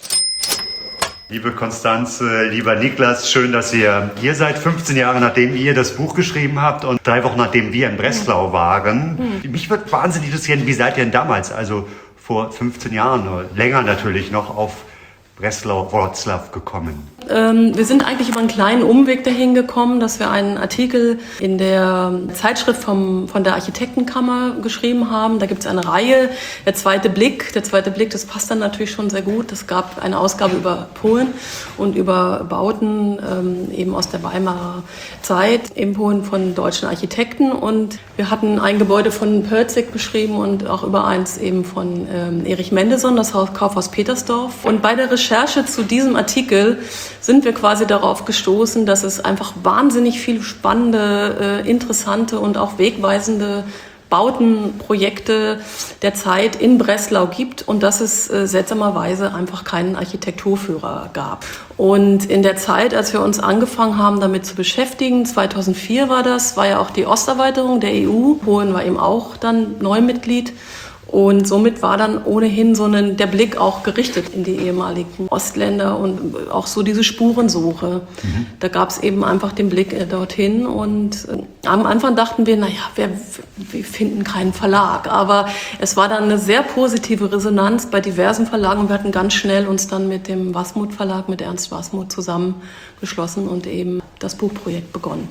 Liebe Konstanze, lieber Niklas, schön, dass ihr hier seid. fünfzehn Jahre nachdem ihr das Buch geschrieben habt und drei Wochen nachdem wir in Breslau waren. Mich würde wahnsinnig interessieren, wie seid ihr denn damals, also vor fünfzehn Jahren, oder länger natürlich noch, auf Breslau-Wroclaw gekommen? Ähm, wir sind eigentlich über einen kleinen Umweg dahin gekommen, dass wir einen Artikel in der Zeitschrift vom, von der Architektenkammer geschrieben haben. Da gibt es eine Reihe, der zweite Blick. Der zweite Blick, das passt dann natürlich schon sehr gut. Es gab eine Ausgabe über Polen und über Bauten ähm, eben aus der Weimarer Zeit in Polen von deutschen Architekten. Und wir hatten ein Gebäude von Pölzig beschrieben und auch über eins eben von ähm, Erich Mendelsohn, das Kaufhaus Petersdorf. Und bei der Recherche zu diesem Artikel sind wir quasi darauf gestoßen, dass es einfach wahnsinnig viele spannende, äh, interessante und auch wegweisende Bautenprojekte der Zeit in Breslau gibt und dass es äh, seltsamerweise einfach keinen Architekturführer gab. Und in der Zeit, als wir uns angefangen haben, damit zu beschäftigen, zweitausendvier war das, war ja auch die Osterweiterung der E U. Polen war eben auch dann Neumitglied. Und somit war dann ohnehin so ein, der Blick auch gerichtet in die ehemaligen Ostländer und auch so diese Spurensuche. Mhm. Da gab es eben einfach den Blick äh, dorthin und äh, am Anfang dachten wir, naja, wir, wir finden keinen Verlag. Aber es war dann eine sehr positive Resonanz bei diversen Verlagen und wir hatten ganz schnell uns dann mit dem Wasmut Verlag, mit Ernst Wasmut zusammengeschlossen und eben das Buchprojekt begonnen.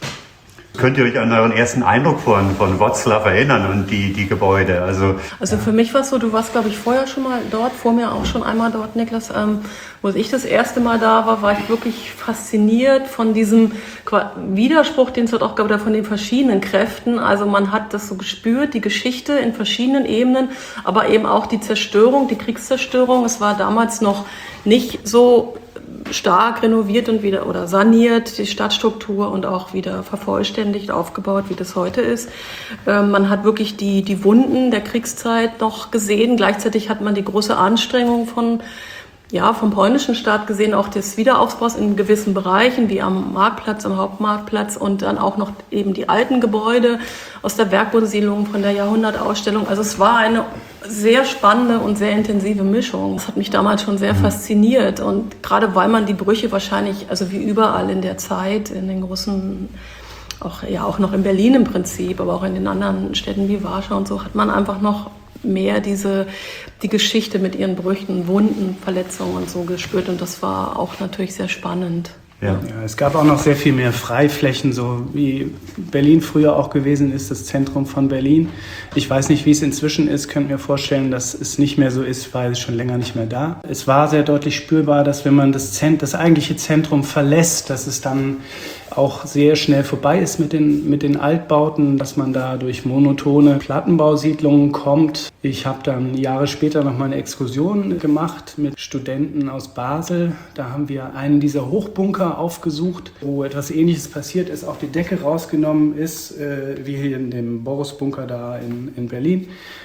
Könnt ihr euch an euren ersten Eindruck von, von Wroclaw erinnern und die, die Gebäude? Also, also für mich war es so, du warst, glaube ich, vorher schon mal dort, vor mir auch schon einmal dort, Niklas. Ähm, wo ich das erste Mal da war, war ich wirklich fasziniert von diesem Widerspruch, den es dort auch gab, oder von den verschiedenen Kräften. Also man hat das so gespürt, die Geschichte in verschiedenen Ebenen, aber eben auch die Zerstörung, die Kriegszerstörung. Es war damals noch nicht so stark renoviert und wieder oder saniert, die Stadtstruktur und auch wieder vervollständigt, aufgebaut, wie das heute ist. Ähm, man hat wirklich die, die Wunden der Kriegszeit noch gesehen. Gleichzeitig hat man die große Anstrengung von ja, vom polnischen Staat gesehen, auch des Wiederaufbaus in gewissen Bereichen, wie am Marktplatz, am Hauptmarktplatz und dann auch noch eben die alten Gebäude aus der Bergbodesiedlung von der Jahrhundertausstellung. Also es war eine sehr spannende und sehr intensive Mischung. Das hat mich damals schon sehr fasziniert und gerade weil man die Brüche wahrscheinlich, also wie überall in der Zeit, in den großen, auch, ja, auch noch in Berlin im Prinzip, aber auch in den anderen Städten wie Warschau und so, hat man einfach noch mehr diese, die Geschichte mit ihren Brüchen, Wunden, Verletzungen und so gespürt. Und das war auch natürlich sehr spannend. Ja. Ja, es gab auch noch sehr viel mehr Freiflächen, so wie Berlin früher auch gewesen ist, das Zentrum von Berlin. Ich weiß nicht, wie es inzwischen ist, könnt mir vorstellen, dass es nicht mehr so ist, weil es schon länger nicht mehr da. Es war sehr deutlich spürbar, dass wenn man das, Zent- das eigentliche Zentrum verlässt, dass es dann auch sehr schnell vorbei ist mit den, mit den Altbauten, dass man da durch monotone Plattenbausiedlungen kommt. Ich habe dann Jahre später noch mal eine Exkursion gemacht mit Studenten aus Basel. Da haben wir einen dieser Hochbunker aufgesucht, wo etwas Ähnliches passiert ist, auch die Decke rausgenommen ist, äh, wie hier in dem Boris-Bunker da in, in Berlin.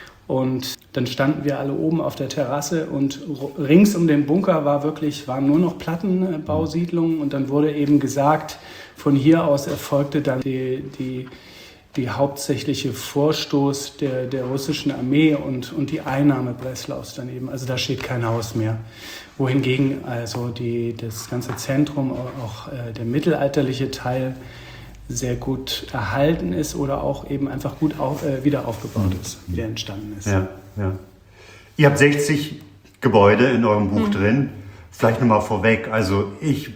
Und dann standen wir alle oben auf der Terrasse und rings um den Bunker war wirklich, waren nur noch Plattenbausiedlungen und dann wurde eben gesagt, von hier aus erfolgte dann die, die, die hauptsächliche Vorstoß der, der russischen Armee und, und die Einnahme Breslaus daneben. Also da steht kein Haus mehr. Wohingegen also die, das ganze Zentrum, auch äh, der mittelalterliche Teil, sehr gut erhalten ist oder auch eben einfach gut auf, äh, wieder aufgebaut ist, wieder entstanden ist. Ja, ja. Ihr habt sechzig Gebäude in eurem Buch mhm. drin. Vielleicht nochmal vorweg, also ich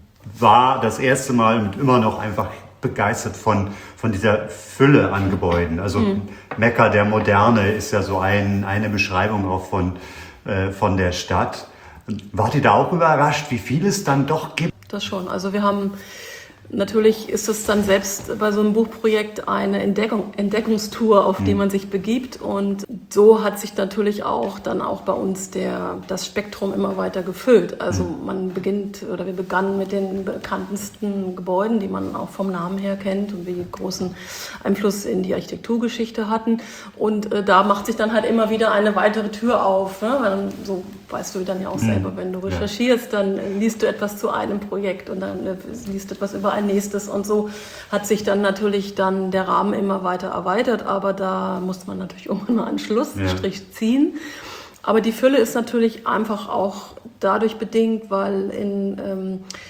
war das erste Mal und immer noch einfach begeistert von, von dieser Fülle an Gebäuden. Also mhm. Mekka der Moderne ist ja so ein, eine Beschreibung auch von, äh, von der Stadt. Wart ihr da auch überrascht, wie viel es dann doch gibt? Das schon. Also wir haben natürlich ist es dann selbst bei so einem Buchprojekt eine Entdeckung, Entdeckungstour, auf die man sich begibt. Und so hat sich natürlich auch dann auch bei uns der, das Spektrum immer weiter gefüllt. Also man beginnt oder wir begannen mit den bekanntesten Gebäuden, die man auch vom Namen her kennt und die großen Einfluss in die Architekturgeschichte hatten. Und äh, da macht sich dann halt immer wieder eine weitere Tür auf. Ne? Weil so weißt du dann ja auch selber, wenn du recherchierst, dann liest du etwas zu einem Projekt und dann äh, liest du etwas über ein nächstes und so hat sich dann natürlich dann der Rahmen immer weiter erweitert, aber da musste man natürlich irgendwann mal einen Schlussstrich ja. ziehen. Aber die Fülle ist natürlich einfach auch dadurch bedingt, weil in ähm,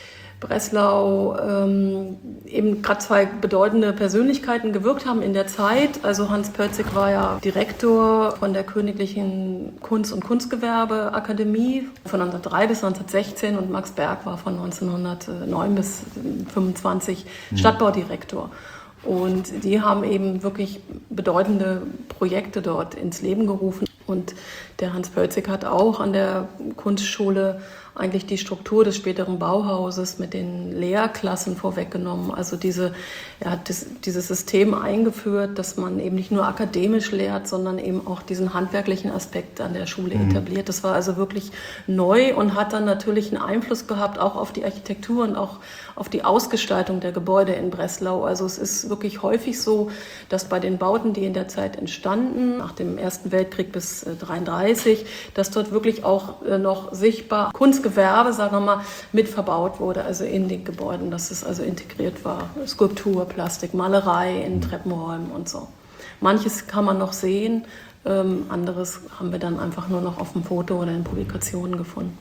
Breslau ähm, eben gerade zwei bedeutende Persönlichkeiten gewirkt haben in der Zeit. Also Hans Pötzig war ja Direktor von der Königlichen Kunst- und Kunstgewerbeakademie von neunzehnhundertdrei bis neunzehnhundertsechzehn und Max Berg war von neunzehnhundertneun bis fünfundzwanzig mhm. Stadtbaudirektor. Und die haben eben wirklich bedeutende Projekte dort ins Leben gerufen. Und der Hans Pötzig hat auch an der Kunstschule eigentlich die Struktur des späteren Bauhauses mit den Lehrklassen vorweggenommen. Also diese, er hat das, dieses System eingeführt, dass man eben nicht nur akademisch lehrt, sondern eben auch diesen handwerklichen Aspekt an der Schule mhm. etabliert. Das war also wirklich neu und hat dann natürlich einen Einfluss gehabt, auch auf die Architektur und auch auf die Ausgestaltung der Gebäude in Breslau. Also es ist wirklich häufig so, dass bei den Bauten, die in der Zeit entstanden, nach dem Ersten Weltkrieg bis neunzehnhundertdreiunddreißig, dass dort wirklich auch noch sichtbar Kunstgewerbe, sagen wir mal, mit verbaut wurde, also in den Gebäuden, dass es also integriert war. Skulptur, Plastik, Malerei in Treppenräumen und so. Manches kann man noch sehen, ähm, anderes haben wir dann einfach nur noch auf dem Foto oder in Publikationen gefunden.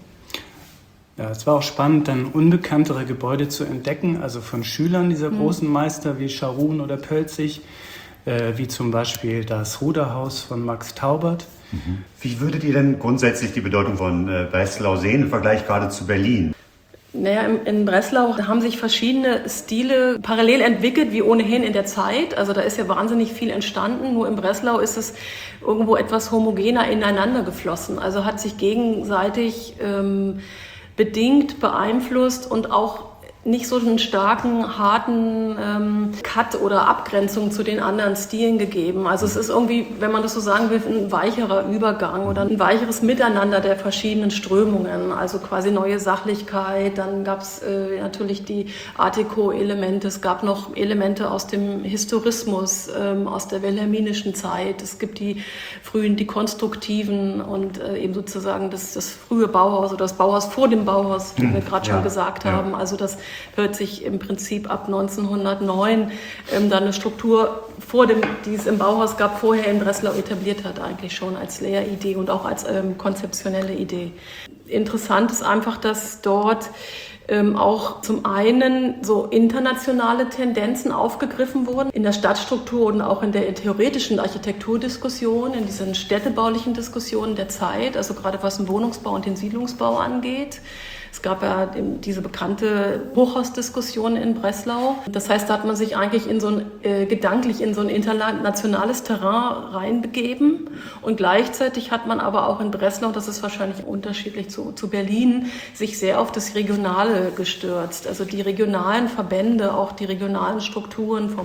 Ja, es war auch spannend, dann unbekanntere Gebäude zu entdecken, also von Schülern dieser mhm. großen Meister wie Scharun oder Pölzig, äh, wie zum Beispiel das Ruderhaus von Max Taubert. Mhm. Wie würdet ihr denn grundsätzlich die Bedeutung von äh, Breslau sehen im Vergleich gerade zu Berlin? Naja, in Breslau haben sich verschiedene Stile parallel entwickelt, wie ohnehin in der Zeit. Also da ist ja wahnsinnig viel entstanden. Nur in Breslau ist es irgendwo etwas homogener ineinander geflossen. Also hat sich gegenseitig ähm, bedingt, beeinflusst und auch nicht so einen starken, harten ähm, Cut oder Abgrenzung zu den anderen Stilen gegeben. Also es ist irgendwie, wenn man das so sagen will, ein weicherer Übergang oder ein weicheres Miteinander der verschiedenen Strömungen. Also quasi neue Sachlichkeit, dann gab es äh, natürlich die Art Deco-Elemente, es gab noch Elemente aus dem Historismus, ähm, aus der wilhelminischen Zeit. Es gibt die frühen, die konstruktiven und äh, eben sozusagen das, das frühe Bauhaus oder das Bauhaus vor dem Bauhaus, wie wir gerade ja, schon gesagt ja. haben. Also das hört sich im Prinzip ab neunzehnhundertneun ähm, dann eine Struktur vor dem, die es im Bauhaus gab, vorher in Breslau etabliert hat, eigentlich schon als Lehridee und auch als ähm, konzeptionelle Idee. Interessant ist einfach, dass dort ähm, auch zum einen so internationale Tendenzen aufgegriffen wurden in der Stadtstruktur und auch in der theoretischen Architekturdiskussion, in diesen städtebaulichen Diskussionen der Zeit, also gerade was den Wohnungsbau und den Siedlungsbau angeht. Es gab ja diese bekannte Hochhausdiskussion in Breslau. Das heißt, da hat man sich eigentlich in so ein, äh, gedanklich in so ein internationales Terrain reinbegeben. Und gleichzeitig hat man aber auch in Breslau, das ist wahrscheinlich unterschiedlich zu, zu Berlin, sich sehr auf das Regionale gestürzt. Also die regionalen Verbände, auch die regionalen Strukturen vom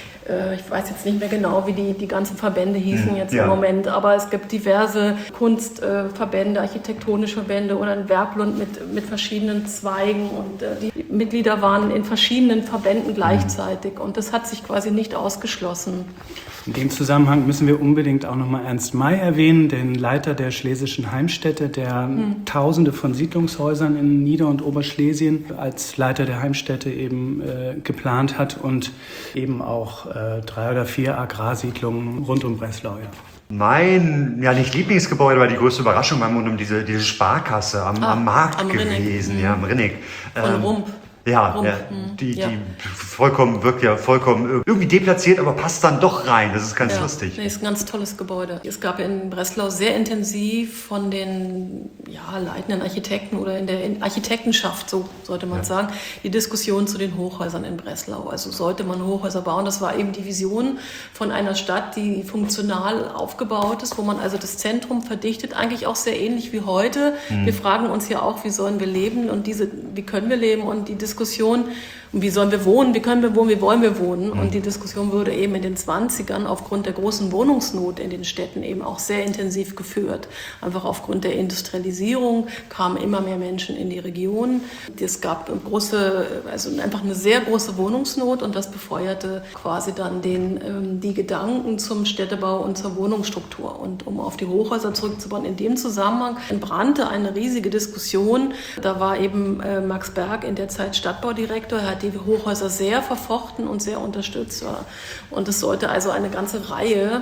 ich weiß jetzt nicht mehr genau, wie die, die ganzen Verbände hießen jetzt ja. im Moment, aber es gibt diverse Kunstverbände, architektonische Verbände oder ein Werklund mit, mit verschiedenen Zweigen und die Mitglieder waren in verschiedenen Verbänden gleichzeitig und das hat sich quasi nicht ausgeschlossen. In dem Zusammenhang müssen wir unbedingt auch nochmal Ernst May erwähnen, den Leiter der Schlesischen Heimstätte, der hm. Tausende von Siedlungshäusern in Nieder- und Oberschlesien als Leiter der Heimstätte eben äh, geplant hat und eben auch äh, drei oder vier Agrarsiedlungen rund um Breslau. Ja. Mein, ja nicht Lieblingsgebäude, aber die größte Überraschung war um diese, diese Sparkasse am, ah, am Markt am gewesen, Rinnig. ja, am Rinnig. Von ähm, Rump. Ja, ja, die, ja. die vollkommen, wirkt ja vollkommen irgendwie deplatziert, aber passt dann doch rein. Das ist ganz ja, lustig. Nee, ist ein ganz tolles Gebäude. Es gab in Breslau sehr intensiv von den ja, leitenden Architekten oder in der Architektenschaft, so sollte man ja. sagen, die Diskussion zu den Hochhäusern in Breslau. Also sollte man Hochhäuser bauen. Das war eben die Vision von einer Stadt, die funktional aufgebaut ist, wo man also das Zentrum verdichtet, eigentlich auch sehr ähnlich wie heute. Hm. Wir fragen uns ja auch, wie sollen wir leben und diese, wie können wir leben und die Diskussion, wie sollen wir wohnen, wie können wir wohnen, wie wollen wir wohnen. Und die Diskussion wurde eben in den zwanzigern aufgrund der großen Wohnungsnot in den Städten eben auch sehr intensiv geführt. Einfach aufgrund der Industrialisierung kamen immer mehr Menschen in die Region. Es gab große, also einfach eine sehr große Wohnungsnot und das befeuerte quasi dann den, die Gedanken zum Städtebau und zur Wohnungsstruktur. Und um auf die Hochhäuser zurückzubauen, in dem Zusammenhang entbrannte eine riesige Diskussion. Da war eben Max Berg in der Zeit Stadtbaudirektor. Er hat die Hochhäuser sehr verfochten und sehr unterstützt. Und es sollte also eine ganze Reihe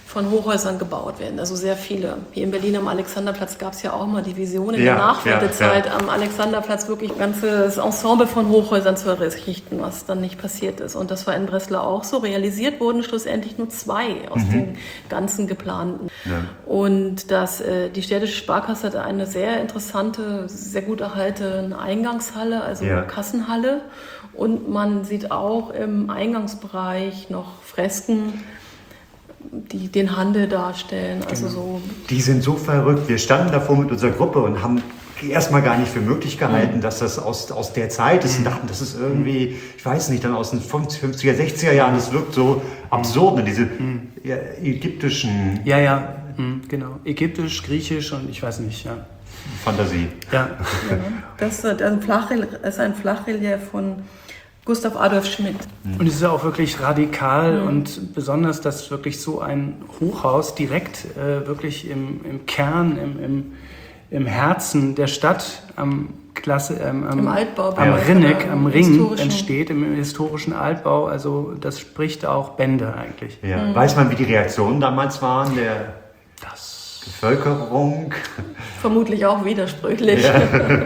von Hochhäusern gebaut werden, also sehr viele. Hier in Berlin am Alexanderplatz gab es ja auch mal die Vision in Ja, der Nachwendezeit, ja, ja. am Alexanderplatz wirklich ein ganzes Ensemble von Hochhäusern zu errichten, was dann nicht passiert ist. Und das war in Breslau auch so. Realisiert wurden schlussendlich nur zwei aus mhm. den ganzen geplanten. Ja. Und das, äh, die städtische Sparkasse hat eine sehr interessante, sehr gut erhaltene Eingangshalle, also ja. Kassenhalle. Und man sieht auch im Eingangsbereich noch Fresken, die den Handel darstellen. Also genau. so. Die sind so verrückt. Wir standen davor mit unserer Gruppe und haben erstmal gar nicht für möglich gehalten, mhm. dass das aus, aus der Zeit ist und dachten, das ist irgendwie, ich weiß nicht, dann aus den fünfziger, sechziger Jahren, das wirkt so absurd, ne? Diese mhm. ja, ägyptischen... Ja, ja, mhm, genau. Ägyptisch, griechisch und ich weiß nicht, ja. Fantasie. Ja. ja. Das ist ein Flachrelief, ist ein Flachrelief von Gustav Adolf Schmidt. Und es ist auch wirklich radikal mhm. und besonders, dass wirklich so ein Hochhaus direkt äh, wirklich im, im Kern, im, im, im Herzen der Stadt am, Klasse, ähm, am, Im Altbau, am Rinneck, am Ring im entsteht, im historischen Altbau. Also das spricht auch Bände eigentlich. Ja. Mhm. Weiß man, wie die Reaktionen damals waren, der das Bevölkerung? Vermutlich auch widersprüchlich. Ja.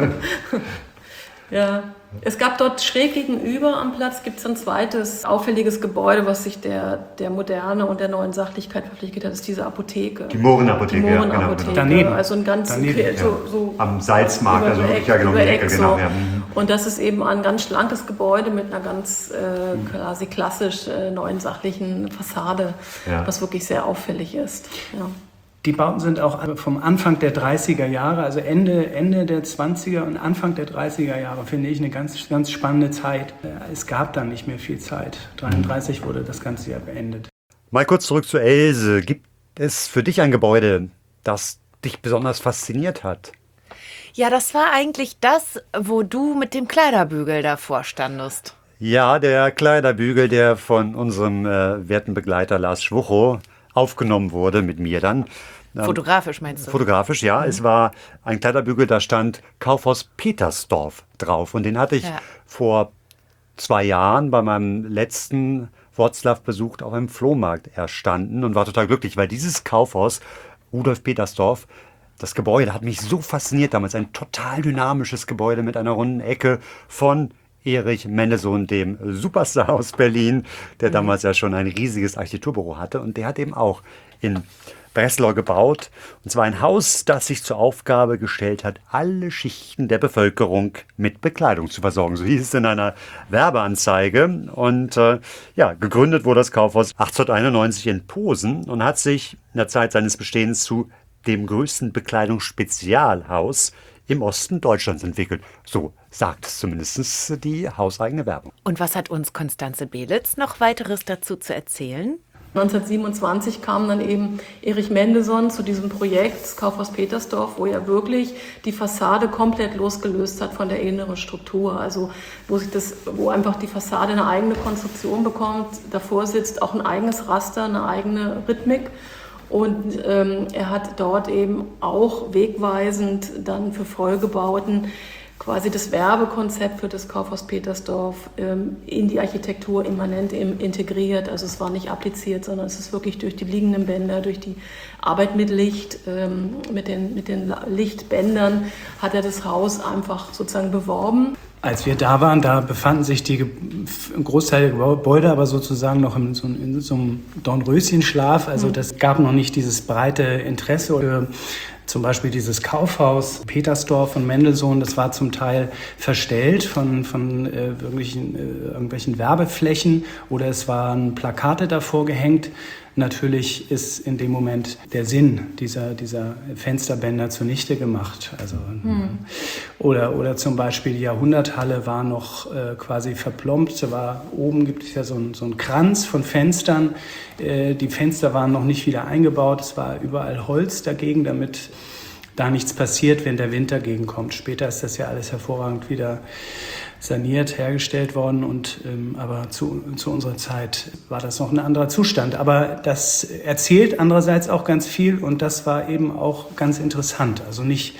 Ja, es gab dort schräg gegenüber am Platz gibt es ein zweites auffälliges Gebäude, was sich der, der Moderne und der neuen Sachlichkeit verpflichtet hat, ist diese Apotheke. Die Mohrenapotheke, Die Mohrenapotheke, ja, genau, genau. Daneben. Also ein ganz Daneben, so, ja. so am Salzmarkt, also wirklich ja genau, über Eck, genau. So. Ja. Und das ist eben ein ganz schlankes Gebäude mit einer ganz äh, quasi klassisch äh, neuen sachlichen Fassade, ja. was wirklich sehr auffällig ist. Ja. Die Bauten sind auch vom Anfang der dreißiger Jahre, also Ende, Ende der zwanziger und Anfang der dreißiger Jahre, finde ich eine ganz, ganz spannende Zeit. Es gab dann nicht mehr viel Zeit. dreiunddreißig wurde das ganze Jahr beendet. Mal kurz zurück zu Else. Gibt es für dich ein Gebäude, das dich besonders fasziniert hat? Ja, das war eigentlich das, wo du mit dem Kleiderbügel davor standest. Ja, der Kleiderbügel, der von unserem äh, werten Begleiter Lars Schwuchow aufgenommen wurde, mit mir dann. Fotografisch meinst du? Fotografisch, ja. Mhm. Es war ein Kleiderbügel, da stand Kaufhaus Petersdorf drauf. Und den hatte ich ja. vor zwei Jahren bei meinem letzten Wroclaw-Besuch auf einem Flohmarkt erstanden und war total glücklich, weil dieses Kaufhaus, Rudolf Petersdorf, das Gebäude hat mich so fasziniert damals. Ein total dynamisches Gebäude mit einer runden Ecke von Erich Mendelssohn, dem Superstar aus Berlin, der mhm. damals ja schon ein riesiges Architekturbüro hatte. Und der hat eben auch in Breslau gebaut. Und zwar ein Haus, das sich zur Aufgabe gestellt hat, alle Schichten der Bevölkerung mit Bekleidung zu versorgen. So hieß es in einer Werbeanzeige. Und äh, ja, gegründet wurde das Kaufhaus achtzehnhunderteinundneunzig in Posen und hat sich in der Zeit seines Bestehens zu dem größten Bekleidungsspezialhaus im Osten Deutschlands entwickelt. So sagt es zumindest die hauseigene Werbung. Und was hat uns Constanze Belitz noch weiteres dazu zu erzählen? neunzehnhundertsiebenundzwanzig kam dann eben Erich Mendelssohn zu diesem Projekt, das Kaufhaus Petersdorf, wo er wirklich die Fassade komplett losgelöst hat von der inneren Struktur. Also wo, sich das, wo einfach die Fassade eine eigene Konstruktion bekommt, davor sitzt auch ein eigenes Raster, eine eigene Rhythmik. Und ähm, er hat dort eben auch wegweisend dann für Folgebauten quasi das Werbekonzept für das Kaufhaus Petersdorf ähm, in die Architektur immanent im, integriert. Also es war nicht appliziert, sondern es ist wirklich durch die liegenden Bänder, durch die Arbeit mit Licht, ähm, mit den, mit den Lichtbändern hat er das Haus einfach sozusagen beworben. Als wir da waren, da befanden sich die, ein Großteil der Gebäude aber sozusagen noch in so, in so einem Dornröschenschlaf. Also das gab noch nicht dieses breite Interesse für zum Beispiel dieses Kaufhaus Petersdorf von Mendelssohn. Das war zum Teil verstellt von, von äh, wirklichen, äh, irgendwelchen Werbeflächen oder es waren Plakate davor gehängt. Natürlich ist in dem Moment der Sinn dieser, dieser Fensterbänder zunichte gemacht. Also, hm. oder, oder zum Beispiel die Jahrhunderthalle war noch äh, quasi verplombt. Da war, oben gibt es ja so einen so einen Kranz von Fenstern. Äh, die Fenster waren noch nicht wieder eingebaut. Es war überall Holz dagegen, damit da nichts passiert, wenn der Wind dagegen kommt. Später ist das ja alles hervorragend wieder saniert, hergestellt worden. Und, ähm, aber zu, zu unserer Zeit war das noch ein anderer Zustand. Aber das erzählt andererseits auch ganz viel und das war eben auch ganz interessant. Also nicht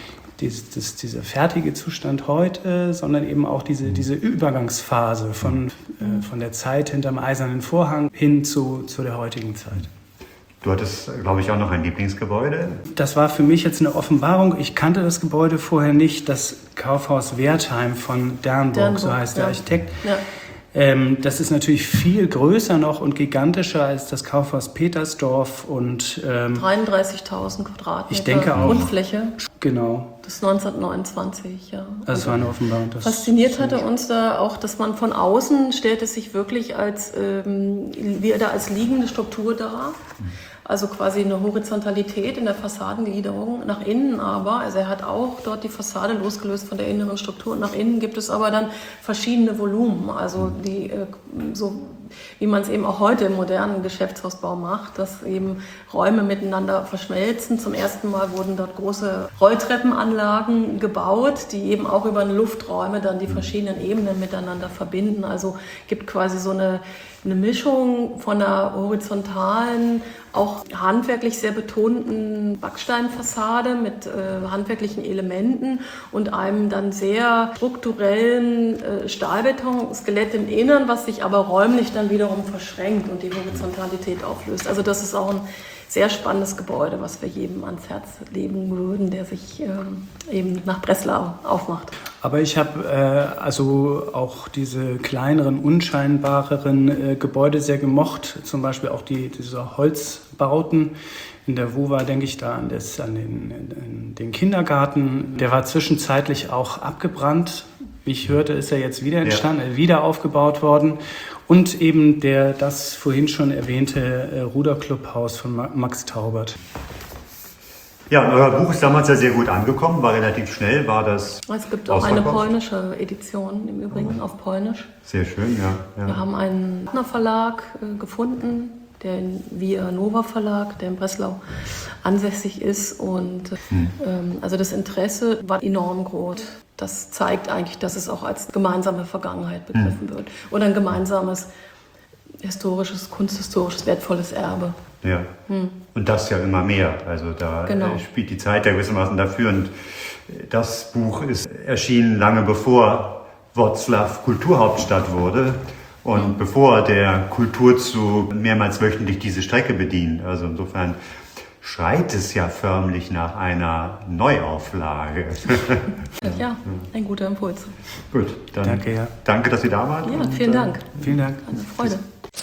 dies, das, dieser fertige Zustand heute, sondern eben auch diese, diese Übergangsphase von, äh, von der Zeit hinterm Eisernen Vorhang hin zu, zu der heutigen Zeit. Du hattest, glaube ich, auch noch ein Lieblingsgebäude. Das war für mich jetzt eine Offenbarung. Ich kannte das Gebäude vorher nicht, das Kaufhaus Wertheim von Dernburg, Dernburg, so heißt der ja. Architekt. Ja. Ähm, das ist natürlich viel größer noch und gigantischer als das Kaufhaus Petersdorf und ähm, dreiunddreißigtausend Quadratmeter ich denke auch. Grundfläche. Genau, Das ist neunzehnhundertneunundzwanzig, ja. das war eine Offenbarung. Das Fasziniert hatte uns da auch, dass man von außen stellt es sich wirklich als, ähm, wie da als liegende Struktur dar. Also quasi eine Horizontalität in der Fassadengliederung nach innen aber. Also er hat auch dort die Fassade losgelöst von der inneren Struktur. Und nach innen gibt es aber dann verschiedene Volumen. Also die, äh, so wie man es eben auch heute im modernen Geschäftshausbau macht, dass eben Räume miteinander verschmelzen. Zum ersten Mal wurden dort große Rolltreppenanlagen gebaut, die eben auch über Lufträume dann die verschiedenen Ebenen miteinander verbinden. Also gibt quasi so eine, eine Mischung von einer horizontalen, auch handwerklich sehr betonten Backsteinfassade mit äh, handwerklichen Elementen und einem dann sehr strukturellen äh, Stahlbeton-Skelett im Innern, was sich aber räumlich dann wiederum verschränkt und die Horizontalität auflöst. Also das ist auch ein sehr spannendes Gebäude, was wir jedem ans Herz legen würden, der sich ähm, eben nach Breslau aufmacht. Aber ich habe äh, also auch diese kleineren, unscheinbareren äh, Gebäude sehr gemocht, zum Beispiel auch die, diese Holzbauten. In der WUWA denke ich da an, das, an den, an den Kindergarten. Der war zwischenzeitlich auch abgebrannt. Wie ich hörte, ist er jetzt wieder entstanden, ja. wieder aufgebaut worden. Und eben der, das vorhin schon erwähnte äh, Ruderclubhaus von Ma- Max Taubert. Ja, und euer Buch ist damals ja sehr gut angekommen, war relativ schnell, war das Es gibt auch eine ausverkauft? polnische Edition im Übrigen, auf Polnisch. Sehr schön, ja. ja. Wir haben einen Partnerverlag äh, gefunden, der in Via Nova Verlag, der in Breslau ansässig ist. Und Hm. ähm, also das Interesse war enorm groß. Das zeigt eigentlich, dass es auch als gemeinsame Vergangenheit begriffen wird. Oder ein gemeinsames historisches, kunsthistorisches, wertvolles Erbe. Ja, und das ja immer mehr. Also da Genau. äh, spielt die Zeit ja gewissermaßen dafür. Und das Buch ist erschienen lange bevor Wrocław Kulturhauptstadt wurde und bevor der Kulturzug mehrmals wöchentlich diese Strecke bedient. Also insofern schreit es ja förmlich nach einer Neuauflage. Ja, ein guter Impuls. Gut, dann Danke, ja. danke, dass Sie da waren. Ja, und, vielen äh, Dank. Vielen Dank. Eine Freude.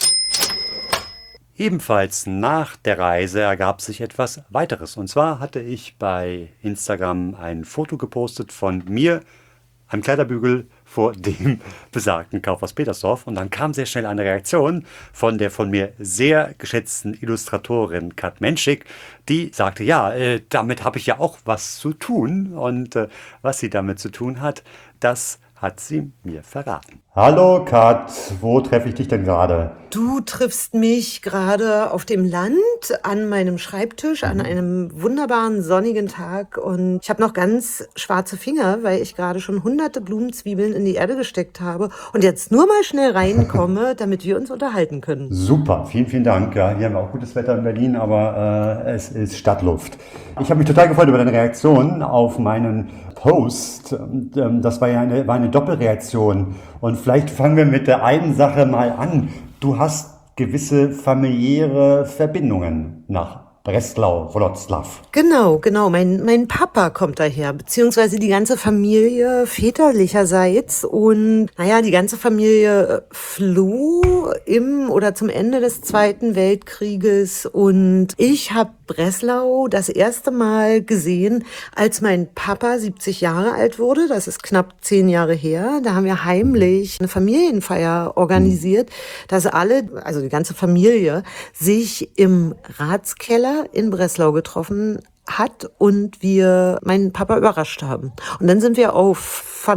Ebenfalls nach der Reise ergab sich etwas weiteres. Und zwar hatte ich bei Instagram ein Foto gepostet von mir, einem Kleiderbügel vor dem besagten Kaufhaus Petersdorf. Und dann kam sehr schnell eine Reaktion von der von mir sehr geschätzten Illustratorin Kat Menschik, die sagte, ja, äh, damit habe ich ja auch was zu tun. Und äh, was sie damit zu tun hat, das hat sie mir verraten. Hallo Kat, wo treffe ich dich denn gerade? Du triffst mich gerade auf dem Land an meinem Schreibtisch an einem wunderbaren sonnigen Tag und ich habe noch ganz schwarze Finger, weil ich gerade schon hunderte Blumenzwiebeln in die Erde gesteckt habe und jetzt nur mal schnell reinkomme, damit wir uns unterhalten können. Super, vielen, vielen Dank. Ja, hier haben wir auch gutes Wetter in Berlin, aber äh, es ist Stadtluft. Ich habe mich total gefreut über deine Reaktion auf meinen Post. Und, ähm, das war ja eine, war eine Doppelreaktion. Und vielleicht fangen wir mit der einen Sache mal an. Du hast gewisse familiäre Verbindungen nach Breslau, Wrocław. Genau, genau. Mein, mein Papa kommt daher, beziehungsweise die ganze Familie väterlicherseits. Und naja, die ganze Familie floh im oder zum Ende des Zweiten Weltkrieges. Und ich habe Breslau das erste Mal gesehen, als mein Papa siebzig Jahre alt wurde. Das ist knapp zehn Jahre her. Da haben wir heimlich eine Familienfeier organisiert, dass alle, also die ganze Familie, sich im Ratskeller in Breslau getroffen hat und wir meinen Papa überrascht haben. Und dann sind wir auf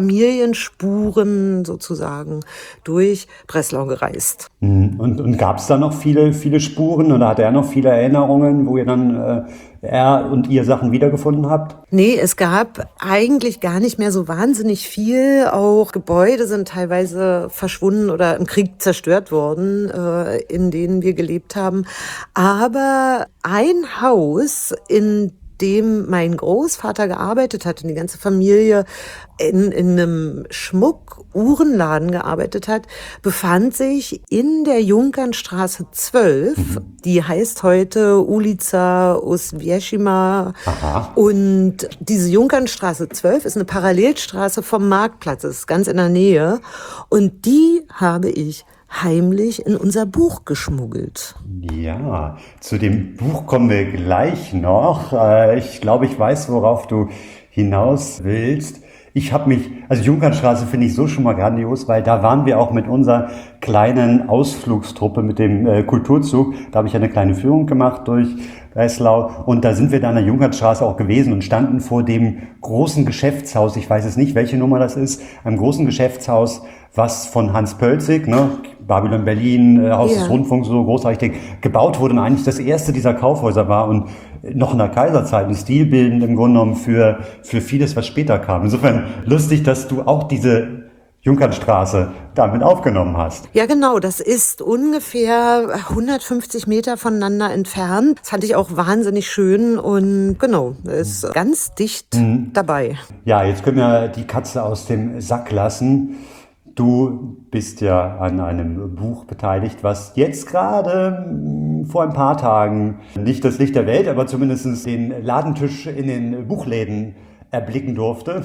Familienspuren sozusagen durch Breslau gereist. Und, und gab es da noch viele, viele Spuren oder hat er noch viele Erinnerungen, wo ihr dann äh, er und ihr Sachen wiedergefunden habt? Nee, es gab eigentlich gar nicht mehr so wahnsinnig viel. Auch Gebäude sind teilweise verschwunden oder im Krieg zerstört worden, äh, in denen wir gelebt haben. Aber ein Haus, in dem mein Großvater gearbeitet hat und die ganze Familie in, in einem Schmuck-Uhrenladen gearbeitet hat, befand sich in der Junkernstraße zwölf. Mhm. Die heißt heute Ulica Oswiecima. Aha. Und diese Junkernstraße zwölf ist eine Parallelstraße vom Marktplatz. Das ist ganz in der Nähe. Und die habe ich heimlich in unser Buch geschmuggelt. Ja, zu dem Buch kommen wir gleich noch. Äh, Ich glaube, ich weiß, worauf du hinaus willst. Ich habe mich, also Junkernstraße finde ich so schon mal grandios, weil da waren wir auch mit unserer kleinen Ausflugstruppe, mit dem äh, Kulturzug. Da habe ich eine kleine Führung gemacht durch Breslau und da sind wir dann an der Junkernstraße auch gewesen und standen vor dem großen Geschäftshaus, ich weiß es nicht, welche Nummer das ist, einem großen Geschäftshaus, was von Hans Pölzig, ne, Babylon Berlin, äh, Haus Ja. des Rundfunks, so großartig gebaut wurde und eigentlich das erste dieser Kaufhäuser war und noch in der Kaiserzeit ein stilbildend im Grunde genommen für, für vieles, was später kam. Insofern lustig, dass du auch diese Junkernstraße damit aufgenommen hast. Ja, genau. Das ist ungefähr hundertfünfzig Meter voneinander entfernt. Das fand ich auch wahnsinnig schön und genau, ist ganz dicht dabei. Ja, jetzt können wir die Katze aus dem Sack lassen. Du bist ja an einem Buch beteiligt, was jetzt gerade mm, vor ein paar Tagen nicht das Licht der Welt, aber zumindest den Ladentisch in den Buchläden erblicken durfte.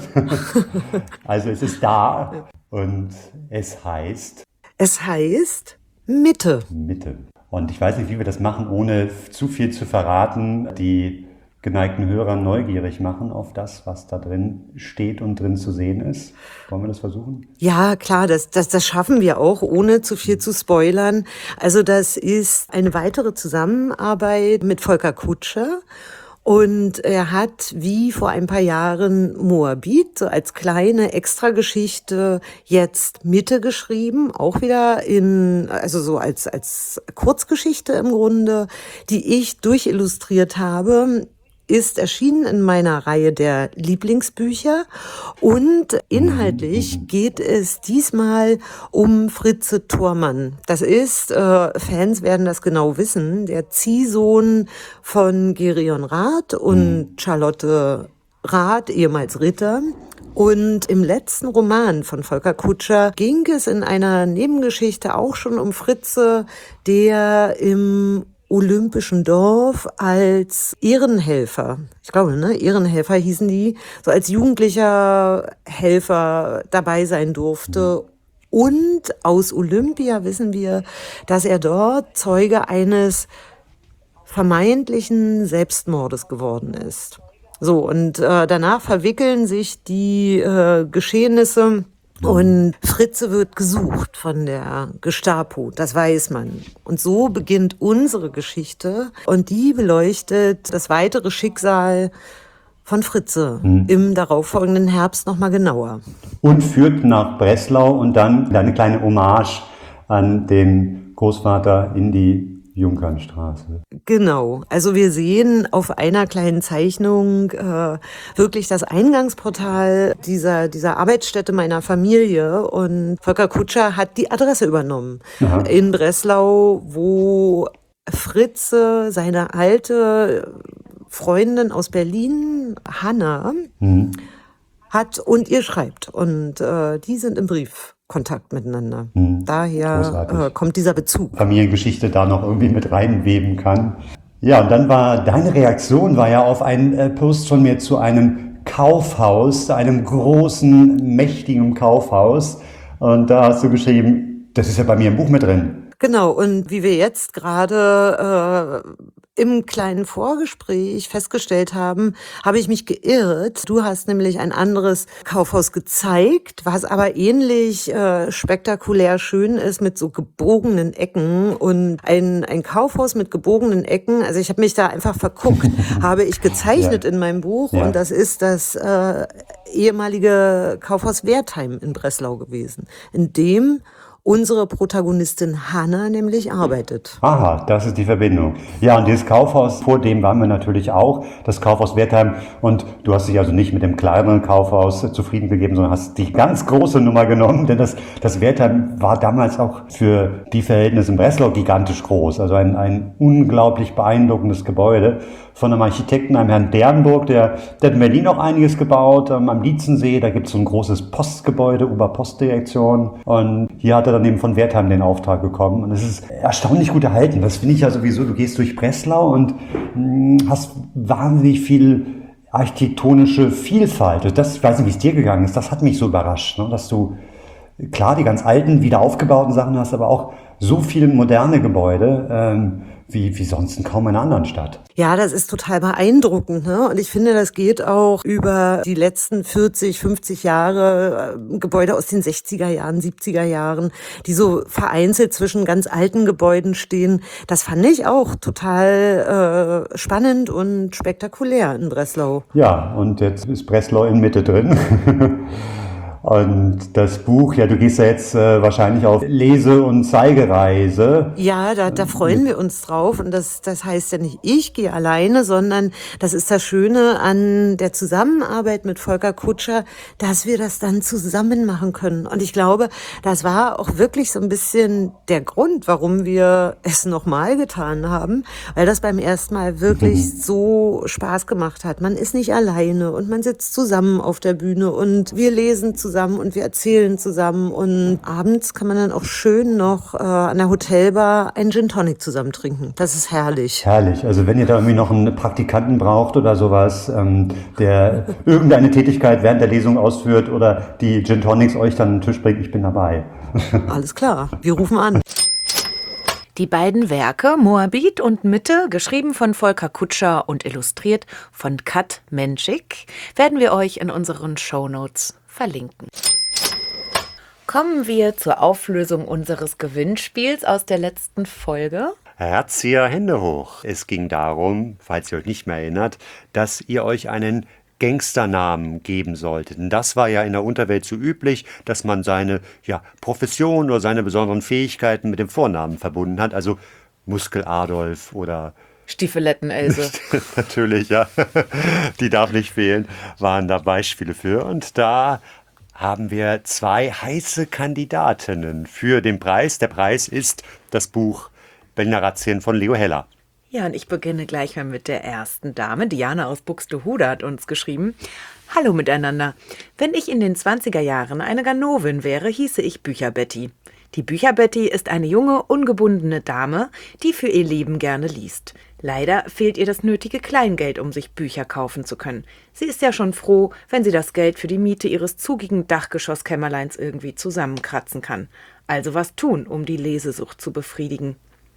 Also es ist da und es heißt Es heißt Mitte. Mitte. Und ich weiß nicht, wie wir das machen, ohne zu viel zu verraten, die geneigten Hörer neugierig machen auf das, was da drin steht und drin zu sehen ist. Wollen wir das versuchen? Ja, klar, das, das, das schaffen wir auch, ohne zu viel zu spoilern. Also das ist eine weitere Zusammenarbeit mit Volker Kutscher. Und er hat, wie vor ein paar Jahren, Moabit so als kleine Extrageschichte jetzt Mitte geschrieben, auch wieder in, also so als, als Kurzgeschichte im Grunde, die ich durchillustriert habe. Ist erschienen in meiner Reihe der Lieblingsbücher und inhaltlich geht es diesmal um Fritze Thormann. Das ist, äh, Fans werden das genau wissen, der Ziehsohn von Gerion Rath und Charlotte Rath, ehemals Ritter. Und im letzten Roman von Volker Kutscher ging es in einer Nebengeschichte auch schon um Fritze, der im Olympischen Dorf als Ehrenhelfer, ich glaube, ne, Ehrenhelfer hießen die, so als jugendlicher Helfer dabei sein durfte. Und aus Olympia wissen wir, dass er dort Zeuge eines vermeintlichen Selbstmordes geworden ist. So, und äh, danach verwickeln sich die äh, Geschehnisse. Und Fritze wird gesucht von der Gestapo, das weiß man. Und so beginnt unsere Geschichte und die beleuchtet das weitere Schicksal von Fritze mhm. im darauffolgenden Herbst nochmal genauer. Und führt nach Breslau und dann eine kleine Hommage an den Großvater in die Junkernstraße. Genau, also wir sehen auf einer kleinen Zeichnung äh, wirklich das Eingangsportal dieser, dieser Arbeitsstätte meiner Familie und Volker Kutscher hat die Adresse übernommen. Aha. In Breslau, wo Fritze, seine alte Freundin aus Berlin, Hanna, mhm. hat und ihr schreibt und äh, die sind im Brief. Kontakt miteinander. Hm, Daher äh, kommt dieser Bezug. Familiengeschichte da noch irgendwie mit reinweben kann. Ja, und dann war deine Reaktion war ja auf einen äh, Post von mir zu einem Kaufhaus, einem großen, mächtigen Kaufhaus. Und da hast du geschrieben, das ist ja bei mir im Buch mit drin. Genau, und wie wir jetzt gerade äh, im kleinen Vorgespräch festgestellt haben, habe ich mich geirrt. Du hast nämlich ein anderes Kaufhaus gezeigt, was aber ähnlich äh, spektakulär schön ist mit so gebogenen Ecken und ein ein Kaufhaus mit gebogenen Ecken. Also ich habe mich da einfach verguckt, habe ich gezeichnet ja. in meinem Buch ja. und das ist das äh, ehemalige Kaufhaus Wertheim in Breslau gewesen, in dem unsere Protagonistin Hannah nämlich arbeitet. Aha, das ist die Verbindung. Ja, und dieses Kaufhaus, vor dem waren wir natürlich auch, das Kaufhaus Wertheim. Und du hast dich also nicht mit dem kleineren Kaufhaus zufrieden gegeben, sondern hast die ganz große Nummer genommen. Denn das, das Wertheim war damals auch für die Verhältnisse in Breslau gigantisch groß. Also ein, ein unglaublich beeindruckendes Gebäude von einem Architekten, einem Herrn Dernburg, der, der hat in Berlin auch einiges gebaut, ähm, am Lietzensee, da gibt es so ein großes Postgebäude, Oberpostdirektion, und hier hat er dann eben von Wertheim den Auftrag bekommen, und es ist erstaunlich gut erhalten. Das finde ich ja sowieso, du gehst durch Breslau und mh, hast wahnsinnig viel architektonische Vielfalt. Das, ich weiß nicht, wie es dir gegangen ist, das hat mich so überrascht, ne? Dass du klar die ganz alten, wieder aufgebauten Sachen hast, aber auch so viele moderne Gebäude, ähm, wie, wie sonst in kaum einer anderen Stadt. Ja, das ist total beeindruckend, ne? Und ich finde, das geht auch über die letzten vierzig, fünfzig Jahre, äh, Gebäude aus den sechziger Jahren, siebziger Jahren, die so vereinzelt zwischen ganz alten Gebäuden stehen. Das fand ich auch total äh, spannend und spektakulär in Breslau. Ja, und jetzt ist Breslau in Mitte drin. Und das Buch, ja, du gehst ja jetzt äh, wahrscheinlich auf Lese- und Zeigereise. Ja, da, da freuen wir uns drauf. Und das, das heißt ja nicht, ich gehe alleine, sondern das ist das Schöne an der Zusammenarbeit mit Volker Kutscher, dass wir das dann zusammen machen können. Und ich glaube, das war auch wirklich so ein bisschen der Grund, warum wir es nochmal getan haben, weil das beim ersten Mal wirklich mhm. so Spaß gemacht hat. Man ist nicht alleine und man sitzt zusammen auf der Bühne und wir lesen zusammen. zusammen und wir erzählen zusammen, und abends kann man dann auch schön noch äh, an der Hotelbar einen Gin Tonic zusammen trinken. Das ist herrlich. Herrlich. Also wenn ihr da irgendwie noch einen Praktikanten braucht oder sowas, ähm, der irgendeine Tätigkeit während der Lesung ausführt oder die Gin Tonics euch dann an den Tisch bringt, ich bin dabei. Alles klar, wir rufen an. Die beiden Werke, Moabit und Mitte, geschrieben von Volker Kutscher und illustriert von Kat Menschik, werden wir euch in unseren Shownotes verlinken. Kommen wir zur Auflösung unseres Gewinnspiels aus der letzten Folge. Herzia, Hände hoch. Es ging darum, falls ihr euch nicht mehr erinnert, dass ihr euch einen Gangsternamen geben solltet. Und das war ja in der Unterwelt so üblich, dass man seine ja, Profession oder seine besonderen Fähigkeiten mit dem Vornamen verbunden hat. Also Muskel Adolf oder Stiefeletten-Else. Natürlich, ja. Die darf nicht fehlen, waren da Beispiele für. Und da haben wir zwei heiße Kandidatinnen für den Preis. Der Preis ist das Buch Berliner Razzien von Leo Heller. Ja, und ich beginne gleich mal mit der ersten Dame. Diana aus Buxtehude hat uns geschrieben: Hallo miteinander. Wenn ich in den zwanziger Jahren eine Ganovin wäre, hieße ich Bücherbetty. Die Bücherbetty ist eine junge, ungebundene Dame, die für ihr Leben gerne liest. Leider fehlt ihr das nötige Kleingeld, um sich Bücher kaufen zu können. Sie ist ja schon froh, wenn sie das Geld für die Miete ihres zugigen Dachgeschosskämmerleins irgendwie zusammenkratzen kann. Also was tun, um die Lesesucht zu befriedigen?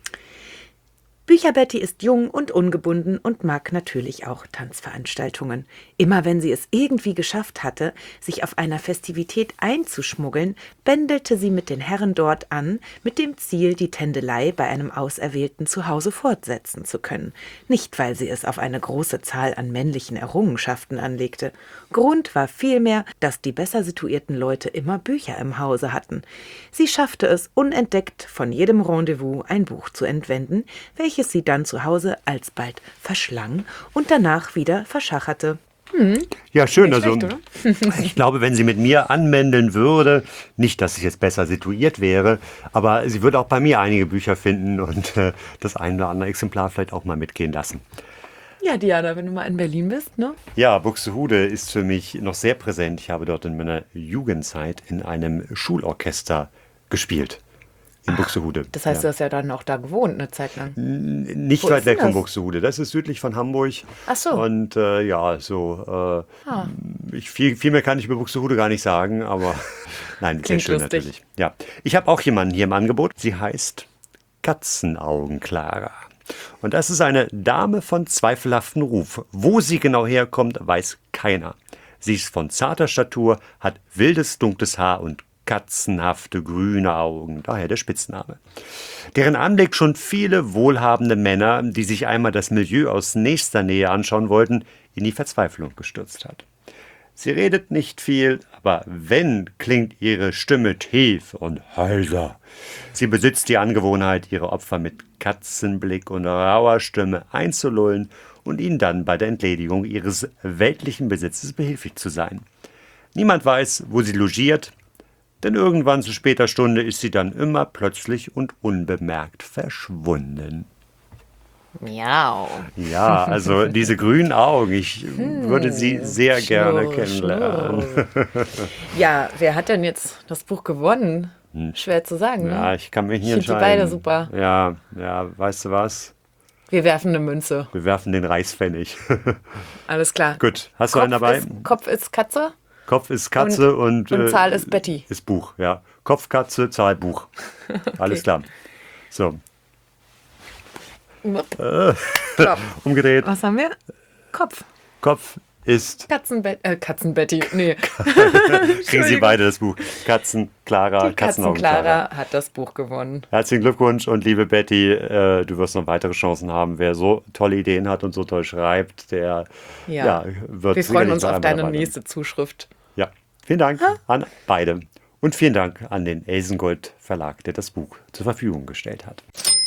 Bücherbetty ist jung und ungebunden und mag natürlich auch Tanzveranstaltungen. Immer wenn sie es irgendwie geschafft hatte, sich auf einer Festivität einzuschmuggeln, bändelte sie mit den Herren dort an, mit dem Ziel, die Tändelei bei einem auserwählten Zuhause fortsetzen zu können. Nicht, weil sie es auf eine große Zahl an männlichen Errungenschaften anlegte. Grund war vielmehr, dass die besser situierten Leute immer Bücher im Hause hatten. Sie schaffte es, unentdeckt von jedem Rendezvous ein Buch zu entwenden, welches sie dann zu Hause alsbald verschlang und danach wieder verschacherte. Hm. Ja, schön. Nicht Also, schlecht, ich glaube, wenn sie mit mir anmändeln würde, nicht, dass ich jetzt besser situiert wäre, aber sie würde auch bei mir einige Bücher finden und äh, das ein oder andere Exemplar vielleicht auch mal mitgehen lassen. Ja, Diana, wenn du mal in Berlin bist, ne? Ja, Buxtehude ist für mich noch sehr präsent. Ich habe dort in meiner Jugendzeit in einem Schulorchester gespielt. In Buxtehude. Das heißt, ja. du hast ja dann auch da gewohnt eine Zeit lang. Nicht Wo weit ist weg denn von das? Buxtehude. Das ist südlich von Hamburg. Ach so. Und äh, ja, so. Äh, Ah. ich, viel, viel mehr kann ich über Buxtehude gar nicht sagen, aber nein, sehr Klingt schön lustig. natürlich. Ja. Ich habe auch jemanden hier im Angebot. Sie heißt Katzenaugen-Clara. Und das ist eine Dame von zweifelhaftem Ruf. Wo sie genau herkommt, weiß keiner. Sie ist von zarter Statur, hat wildes, dunkles Haar und katzenhafte grüne Augen, daher der Spitzname. Deren Anblick schon viele wohlhabende Männer, die sich einmal das Milieu aus nächster Nähe anschauen wollten, in die Verzweiflung gestürzt hat. Sie redet nicht viel, aber wenn, klingt ihre Stimme tief und heiser. Sie besitzt die Angewohnheit, ihre Opfer mit Katzenblick und rauer Stimme einzulullen und ihnen dann bei der Entledigung ihres weltlichen Besitzes behilflich zu sein. Niemand weiß, wo sie logiert, denn irgendwann zu später Stunde ist sie dann immer plötzlich und unbemerkt verschwunden. Miau. Ja, also diese grünen Augen, ich würde sie sehr gerne Schnurr, kennenlernen. schnurr. Ja, wer hat denn jetzt das Buch gewonnen? Schwer zu sagen, ne? Ja, ich kann mich nicht Ich finde die entscheiden. beide super. Ja, ja, weißt du was? Wir werfen eine Münze. Wir werfen den Reichspfennig. Alles klar. Gut, hast du Kopf einen dabei? Ist, Kopf ist Katze Kopf ist Katze und, und äh, Zahl ist Betty. Ist Buch, ja. Kopf, Katze, Zahl, Buch. Alles klar. So, Kopf. umgedreht. Was haben wir? Kopf. Kopf ist, Katzenbetty. Äh, Katzenbetty. Nee. kriegen Sie beide das Buch. Katzen, Clara, Die Katzenaugen, Clara. Katzenklara hat das Buch gewonnen. Herzlichen Glückwunsch und liebe Betty, äh, du wirst noch weitere Chancen haben. Wer so tolle Ideen hat und so toll schreibt, der Ja. ja, wird Wir freuen sicherlich uns noch auf einmal deine dabei sein. nächste Zuschrift. Ja, vielen Dank an beide. Und vielen Dank an den Elsengold Verlag, der das Buch zur Verfügung gestellt hat.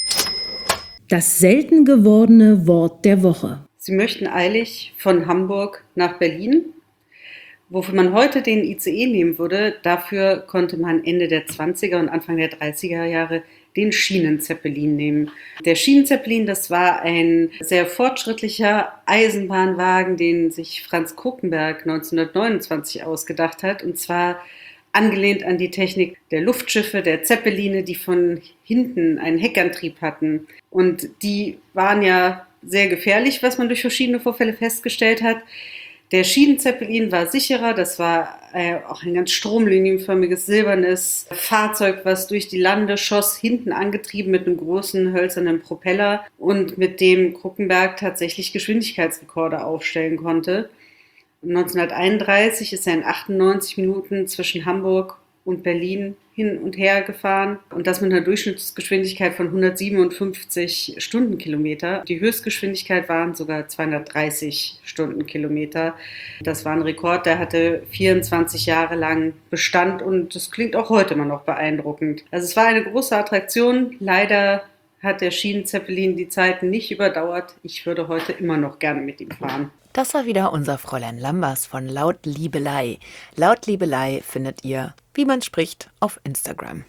Das selten gewordene Wort der Woche. Sie möchten eilig von Hamburg nach Berlin. Wofür man heute den I C E nehmen würde, dafür konnte man Ende der zwanziger und Anfang der dreißiger Jahre den Schienenzeppelin nehmen. Der Schienenzeppelin, das war ein sehr fortschrittlicher Eisenbahnwagen, den sich Franz Kruckenberg neunzehnhundertneunundzwanzig ausgedacht hat, und zwar angelehnt an die Technik der Luftschiffe, der Zeppeline, die von hinten einen Heckantrieb hatten. Und die waren ja sehr gefährlich, was man durch verschiedene Vorfälle festgestellt hat. Der Schienenzeppelin war sicherer, das war äh, auch ein ganz stromlinienförmiges silbernes Fahrzeug, was durch die Lande schoss, hinten angetrieben mit einem großen hölzernen Propeller und mit dem Kruckenberg tatsächlich Geschwindigkeitsrekorde aufstellen konnte. neunzehnhunderteinunddreißig ist er in achtundneunzig Minuten zwischen Hamburg und Berlin hin und her gefahren und das mit einer Durchschnittsgeschwindigkeit von hundertsiebenundfünfzig Stundenkilometer. Die Höchstgeschwindigkeit waren sogar zweihundertdreißig Stundenkilometer. Das war ein Rekord, der hatte vierundzwanzig Jahre lang Bestand und das klingt auch heute immer noch beeindruckend. Also es war eine große Attraktion. Leider hat der Schienenzeppelin die Zeiten nicht überdauert. Ich würde heute immer noch gerne mit ihm fahren. Das war wieder unser Fräulein Lambers von Lautliebelei. Lautliebelei findet ihr, wie man spricht, auf Instagram.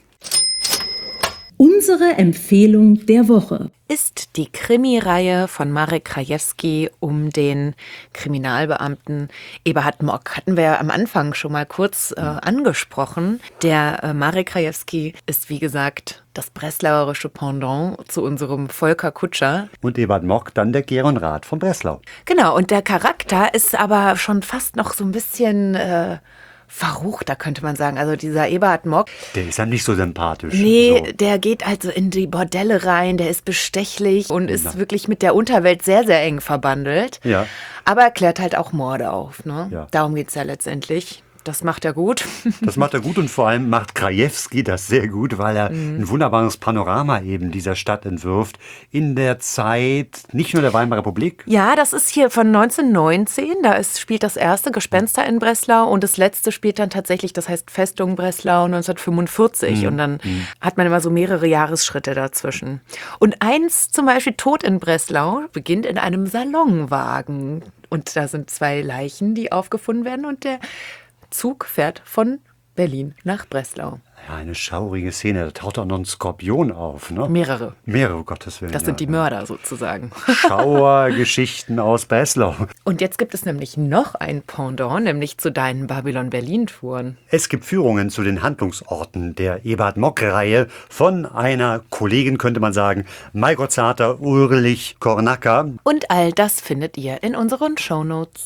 Unsere Empfehlung der Woche ist die Krimi-Reihe von Marek Krajewski um den Kriminalbeamten Eberhard Mock. Hatten wir ja am Anfang schon mal kurz äh, angesprochen. Der äh, Marek Krajewski ist, wie gesagt, das breslauerische Pendant zu unserem Volker Kutscher. Und Eberhard Mock, dann der Geron Rath von Breslau. Genau, und der Charakter ist aber schon fast noch so ein bisschen Äh, verruchter, könnte man sagen. Also dieser Eberhard Mock. Der ist ja nicht so sympathisch. Nee, so. Der geht also in die Bordelle rein, der ist bestechlich und ist Na. wirklich mit der Unterwelt sehr, sehr eng verbandelt. Ja. Aber er klärt halt auch Morde auf. Ne? Ja. Darum geht es ja letztendlich. Das macht er gut. Das macht er gut und vor allem macht Krajewski das sehr gut, weil er mhm. ein wunderbares Panorama eben dieser Stadt entwirft. In der Zeit nicht nur der Weimarer Republik. Ja, das ist hier von neunzehnhundertneunzehn. Da ist, spielt das erste Gespenster in Breslau und das letzte spielt dann tatsächlich, das heißt Festung Breslau neunzehnhundertfünfundvierzig. Mhm. Und dann mhm. hat man immer so mehrere Jahresschritte dazwischen. Und eins zum Beispiel, Tod in Breslau, beginnt in einem Salonwagen. Und da sind zwei Leichen, die aufgefunden werden und der Zug fährt von Berlin nach Breslau. Ja, eine schaurige Szene. Da taucht auch noch ein Skorpion auf. Ne? Mehrere. Mehrere, um Gottes Willen. Das sind ja, die Mörder sozusagen. Schauergeschichten aus Breslau. Und jetzt gibt es nämlich noch ein Pendant, nämlich zu deinen Babylon-Berlin-Touren. Es gibt Führungen zu den Handlungsorten der Eberhard Mock-Reihe von einer Kollegin, könnte man sagen, Margot Zater, Ulrich Kornacker. Und all das findet ihr in unseren Shownotes.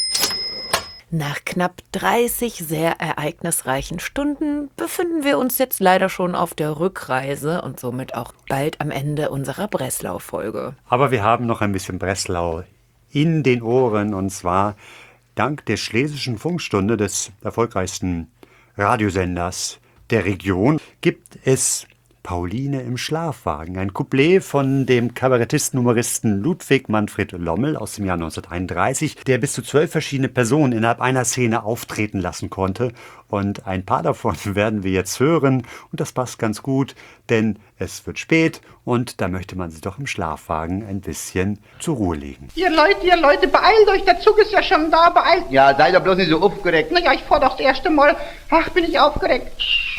Nach knapp dreißig sehr ereignisreichen Stunden befinden wir uns jetzt leider schon auf der Rückreise und somit auch bald am Ende unserer Breslau-Folge. Aber wir haben noch ein bisschen Breslau in den Ohren und zwar dank der Schlesischen Funkstunde, des erfolgreichsten Radiosenders der Region, gibt es Pauline im Schlafwagen. Ein Couplet von dem Kabarettisten-Humoristen Ludwig Manfred Lommel aus dem Jahr neunzehnhunderteinunddreißig, der bis zu zwölf verschiedene Personen innerhalb einer Szene auftreten lassen konnte. Und ein paar davon werden wir jetzt hören. Und das passt ganz gut, denn es wird spät und da möchte man sich doch im Schlafwagen ein bisschen zur Ruhe legen. Ihr Leute, ihr Leute, beeilt euch, der Zug ist ja schon da, beeilt. Ja, sei doch bloß nicht so aufgeregt. Naja, ich fahr doch das erste Mal. Ach, bin ich aufgeregt.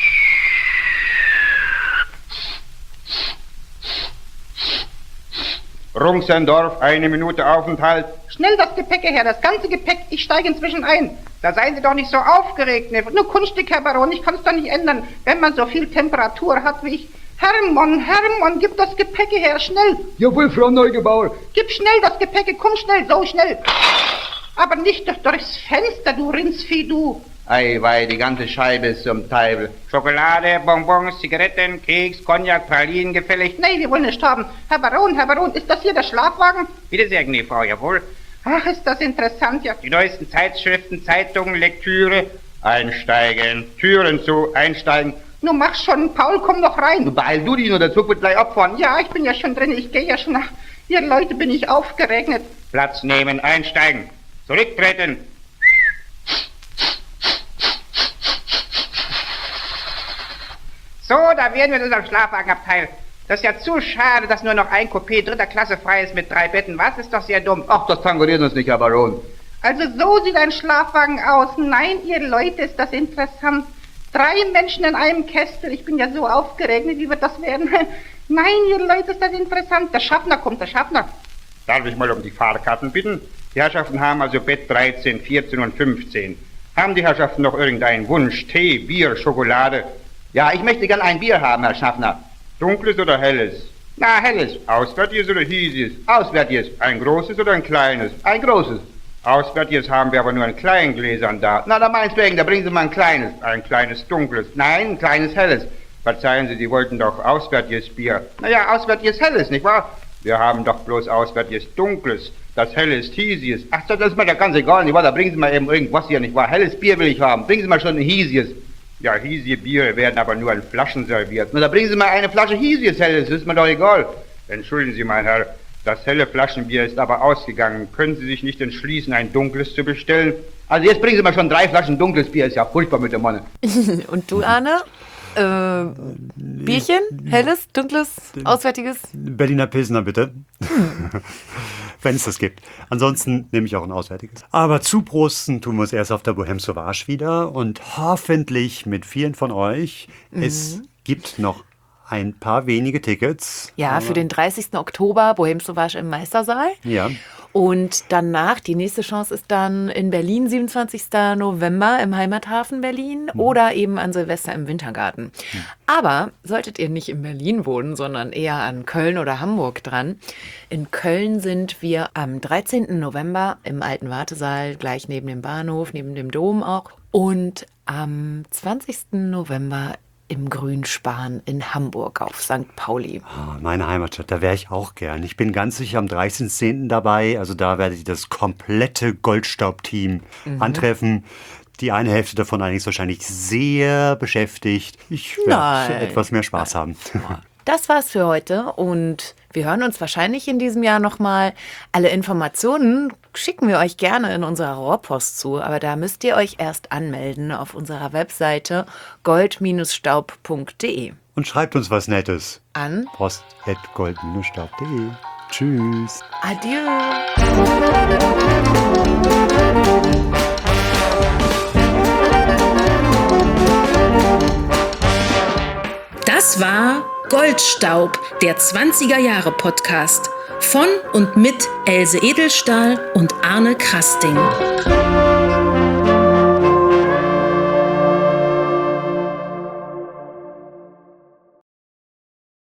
Rungsendorf, eine Minute Aufenthalt. Schnell das Gepäck her, das ganze Gepäck, ich steige inzwischen ein. Da seien Sie doch nicht so aufgeregt, ne? Nur Kunststück, Herr Baron, ich kann es doch nicht ändern, wenn man so viel Temperatur hat wie ich. Hermann, Hermann, gib das Gepäck her, schnell. Jawohl, Frau Neugebauer. Gib schnell das Gepäck, komm schnell, so schnell. Aber nicht durch, durchs Fenster, du Rindsvieh, du. Ei, wei, die ganze Scheibe ist zum Teufel. Schokolade, Bonbons, Zigaretten, Keks, Cognac, Pralinen gefällig. Nee, wir wollen nicht haben. Herr Baron, Herr Baron, ist das hier der Schlafwagen? Bitte sehr, gnädige Frau, jawohl. Ach, ist das interessant, ja. Die neuesten Zeitschriften, Zeitungen, Lektüre. Einsteigen, Türen zu, einsteigen. Nun mach schon, Paul, komm doch rein. Du beeil du dich nur, der Zug wird gleich abfahren. Ja, ich bin ja schon drin, ich gehe ja schon nach. Ihr Leute, bin ich aufgeregnet. Platz nehmen, einsteigen. Zurücktreten. So, da wären wir in unserem Schlafwagenabteil. Das ist ja zu schade, dass nur noch ein Coupé dritter Klasse frei ist mit drei Betten. Was? Ist doch sehr dumm. Ach, das tangoriert uns nicht, Herr Baron. Also so sieht ein Schlafwagen aus. Nein, ihr Leute, ist das interessant. Drei Menschen in einem Kästel. Ich bin ja so aufgeregt. Wie wird das werden? Nein, ihr Leute, ist das interessant. Der Schaffner kommt, der Schaffner. Darf ich mal um die Fahrkarten bitten? Die Herrschaften haben also Bett dreizehn, vierzehn und fünfzehn. Haben die Herrschaften noch irgendeinen Wunsch? Tee, Bier, Schokolade? Ja, ich möchte gern ein Bier haben, Herr Schaffner. Dunkles oder helles? Na, helles. Auswärtiges oder hiesiges? Auswärtiges. Ein großes oder ein kleines? Ein großes. Auswärtiges haben wir aber nur in kleinen Gläsern da. Na, da meinetwegen, da bringen Sie mal ein kleines. Ein kleines dunkles? Nein, ein kleines helles. Verzeihen Sie, Sie wollten doch auswärtiges Bier. Naja, auswärtiges helles, nicht wahr? Wir haben doch bloß auswärtiges dunkles. Das helle ist hiesiges. Ach, das ist mir doch ganz egal, nicht wahr? Da bringen Sie mal eben irgendwas hier, nicht wahr? Helles Bier will ich haben. Bringen Sie mal schon ein hiesiges. Ja, hiesige Biere werden aber nur in Flaschen serviert. Na, da bringen Sie mal eine Flasche hiesiges helles, ist mir doch egal. Entschuldigen Sie, mein Herr, das helle Flaschenbier ist aber ausgegangen. Können Sie sich nicht entschließen, ein dunkles zu bestellen? Also jetzt bringen Sie mal schon drei Flaschen dunkles Bier, ist ja furchtbar mit dem Mann. Und du, Arne? Äh, Bierchen? Helles, dunkles, auswärtiges? Berliner Pilsner, bitte. Wenn es das gibt. Ansonsten nehme ich auch ein auswärtiges. Aber zuprosten tun wir uns erst auf der Bohème Sauvage wieder und hoffentlich mit vielen von euch. Mhm. Es gibt noch ein paar wenige Tickets. Ja, für den dreißigsten Oktober Bohème Sauvage im Meistersaal. Ja. Und danach, die nächste Chance ist dann in Berlin, siebenundzwanzigsten November im Heimathafen Berlin mhm. oder eben an Silvester im Wintergarten. Mhm. Aber solltet ihr nicht in Berlin wohnen, sondern eher an Köln oder Hamburg dran. In Köln sind wir am dreizehnten November im alten Wartesaal, gleich neben dem Bahnhof, neben dem Dom auch. Und am zwanzigsten November im Grünspan in Hamburg auf Sankt Pauli. Oh, meine Heimatstadt, da wäre ich auch gern. Ich bin ganz sicher am dreißigsten zehnten dabei. Also da werde ich das komplette Goldstaub-Team mhm. antreffen. Die eine Hälfte davon allerdings wahrscheinlich sehr beschäftigt. Ich werde etwas mehr Spaß haben. Das war's für heute und wir hören uns wahrscheinlich in diesem Jahr nochmal. Alle Informationen schicken wir euch gerne in unserer Rohrpost zu, aber da müsst ihr euch erst anmelden auf unserer Webseite gold Staub punkt de. Und schreibt uns was Nettes. An post at gold Staub punkt de. Tschüss. Adieu. Das war Goldstaub, der zwanziger-Jahre-Podcast von und mit Else Edelstahl und Arne Krasting.